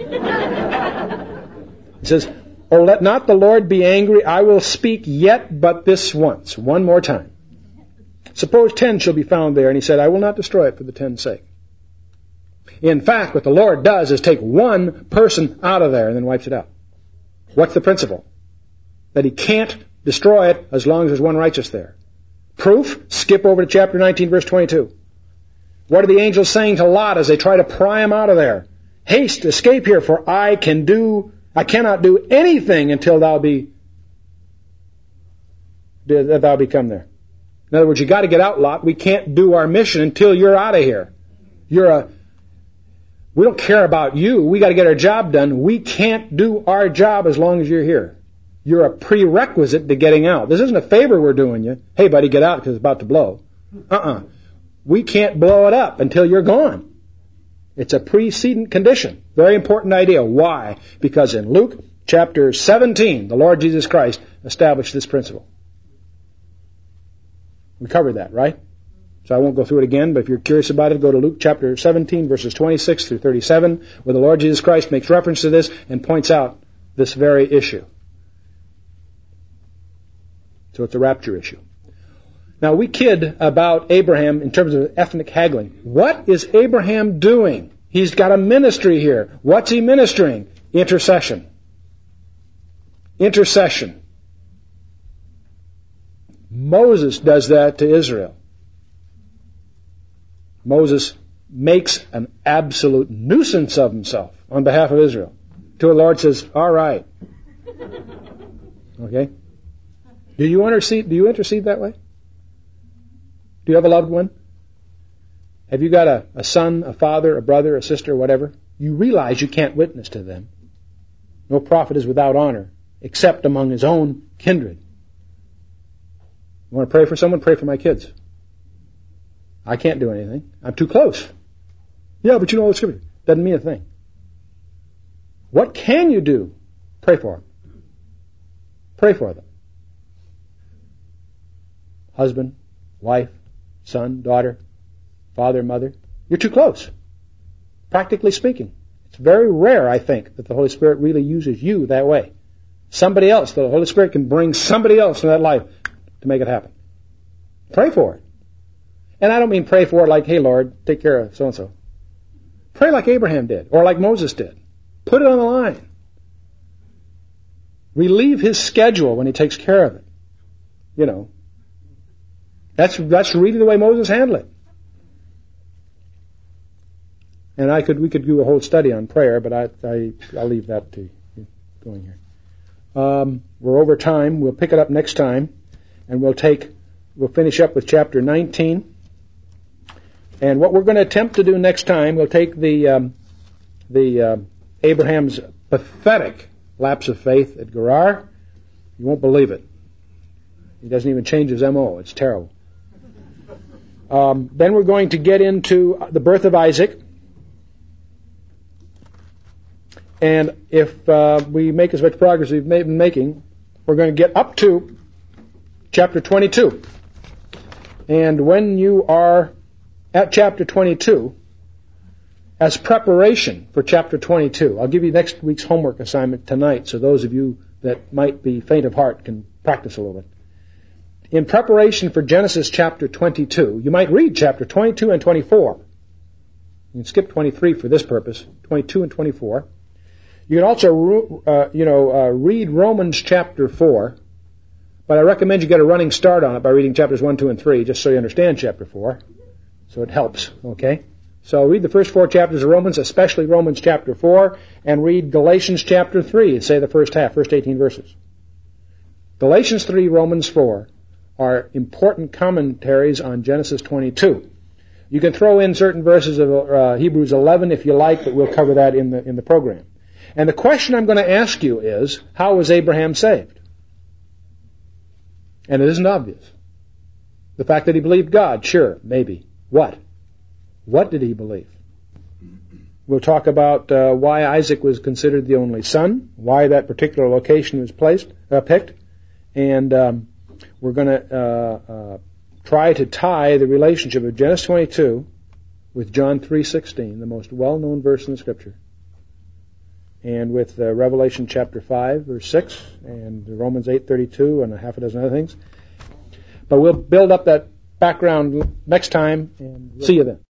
S2: He says, oh, let not the Lord be angry. I will speak yet but this once, one more time. Suppose ten shall be found there. And he said, I will not destroy it for the ten's sake. In fact, what the Lord does is take one person out of there and then wipes it out. What's the principle? That he can't destroy it as long as there's one righteous there. Proof? Skip over to chapter nineteen, verse twenty-two. What are the angels saying to Lot as they try to pry him out of there? Haste, escape here, for I can do, I cannot do anything until thou be, that thou become there. In other words, you got to get out, Lot. We can't do our mission until you're out of here. You're a, we don't care about you. We got to get our job done. We can't do our job as long as you're here. You're a prerequisite to getting out. This isn't a favor we're doing you. Hey, buddy, get out because it's about to blow. Uh-uh. We can't blow it up until you're gone. It's a precedent condition. Very important idea. Why? Because in Luke chapter seventeen, the Lord Jesus Christ established this principle. We covered that, right? So I won't go through it again, but if you're curious about it, go to Luke chapter seventeen, verses twenty-six through thirty-seven, where the Lord Jesus Christ makes reference to this and points out this very issue. So it's a rapture issue. Now, we kid about Abraham in terms of ethnic haggling. What is Abraham doing? He's got a ministry here. What's he ministering? Intercession. Intercession. Moses does that to Israel. Moses makes an absolute nuisance of himself on behalf of Israel. Till the Lord says, all right. Okay? Do you intercede, do you intercede that way? Do you have a loved one? Have you got a, a son, a father, a brother, a sister, whatever? You realize you can't witness to them. No prophet is without honor, except among his own kindred. You want to pray for someone? Pray for my kids. I can't do anything. I'm too close. Yeah, but you know the scripture. Doesn't mean a thing. What can you do? Pray for them. Pray for them. Husband, wife, son, daughter, father, mother. You're too close. Practically speaking. It's very rare, I think, that the Holy Spirit really uses you that way. Somebody else, the Holy Spirit can bring somebody else in that life to make it happen. Pray for it. And I don't mean pray for it like, hey, Lord, take care of so-and-so. Pray like Abraham did, or like Moses did. Put it on the line. Relieve his schedule when he takes care of it. You know. That's, that's really the way Moses handled it. And I could we could do a whole study on prayer, but I, I I'll leave that to you going here. Um, we're over time. We'll pick it up next time, and we'll take we'll finish up with chapter nineteen. And what we're going to attempt to do next time, we'll take the um, the uh, Abraham's pathetic lapse of faith at Gerar. You won't believe it. He doesn't even change his M O. It's terrible. Um, then we're going to get into the birth of Isaac. And if uh, we make as much progress as we've been making, we're going to get up to chapter twenty-two. And when you are at chapter twenty-two, as preparation for chapter twenty-two, I'll give you next week's homework assignment tonight, so those of you that might be faint of heart can practice a little bit. In preparation for Genesis chapter twenty-two, you might read chapter twenty-two and twenty-four. You can skip twenty-three for this purpose, twenty-two and twenty-four. You can also, uh, you know, uh, read Romans chapter four, but I recommend you get a running start on it by reading chapters one, two, and three, just so you understand chapter four. So it helps, okay? So read the first four chapters of Romans, especially Romans chapter four, and read Galatians chapter three, and say the first half, first eighteen verses. Galatians three, Romans four are important commentaries on Genesis twenty-two. You can throw in certain verses of uh, Hebrews eleven if you like, but we'll cover that in the in the program. And the question I'm going to ask you is, how was Abraham saved? And it isn't obvious. The fact that he believed God, sure, maybe. What? What did he believe? We'll talk about uh, why Isaac was considered the only son, why that particular location was placed, uh, picked, and um, we're going to uh, uh, try to tie the relationship of Genesis twenty-two with John three sixteen, the most well-known verse in the Scripture, and with uh, Revelation chapter five, verse six, and Romans eight thirty-two, and a half a dozen other things. But we'll build up that background next time, and we'll see you then.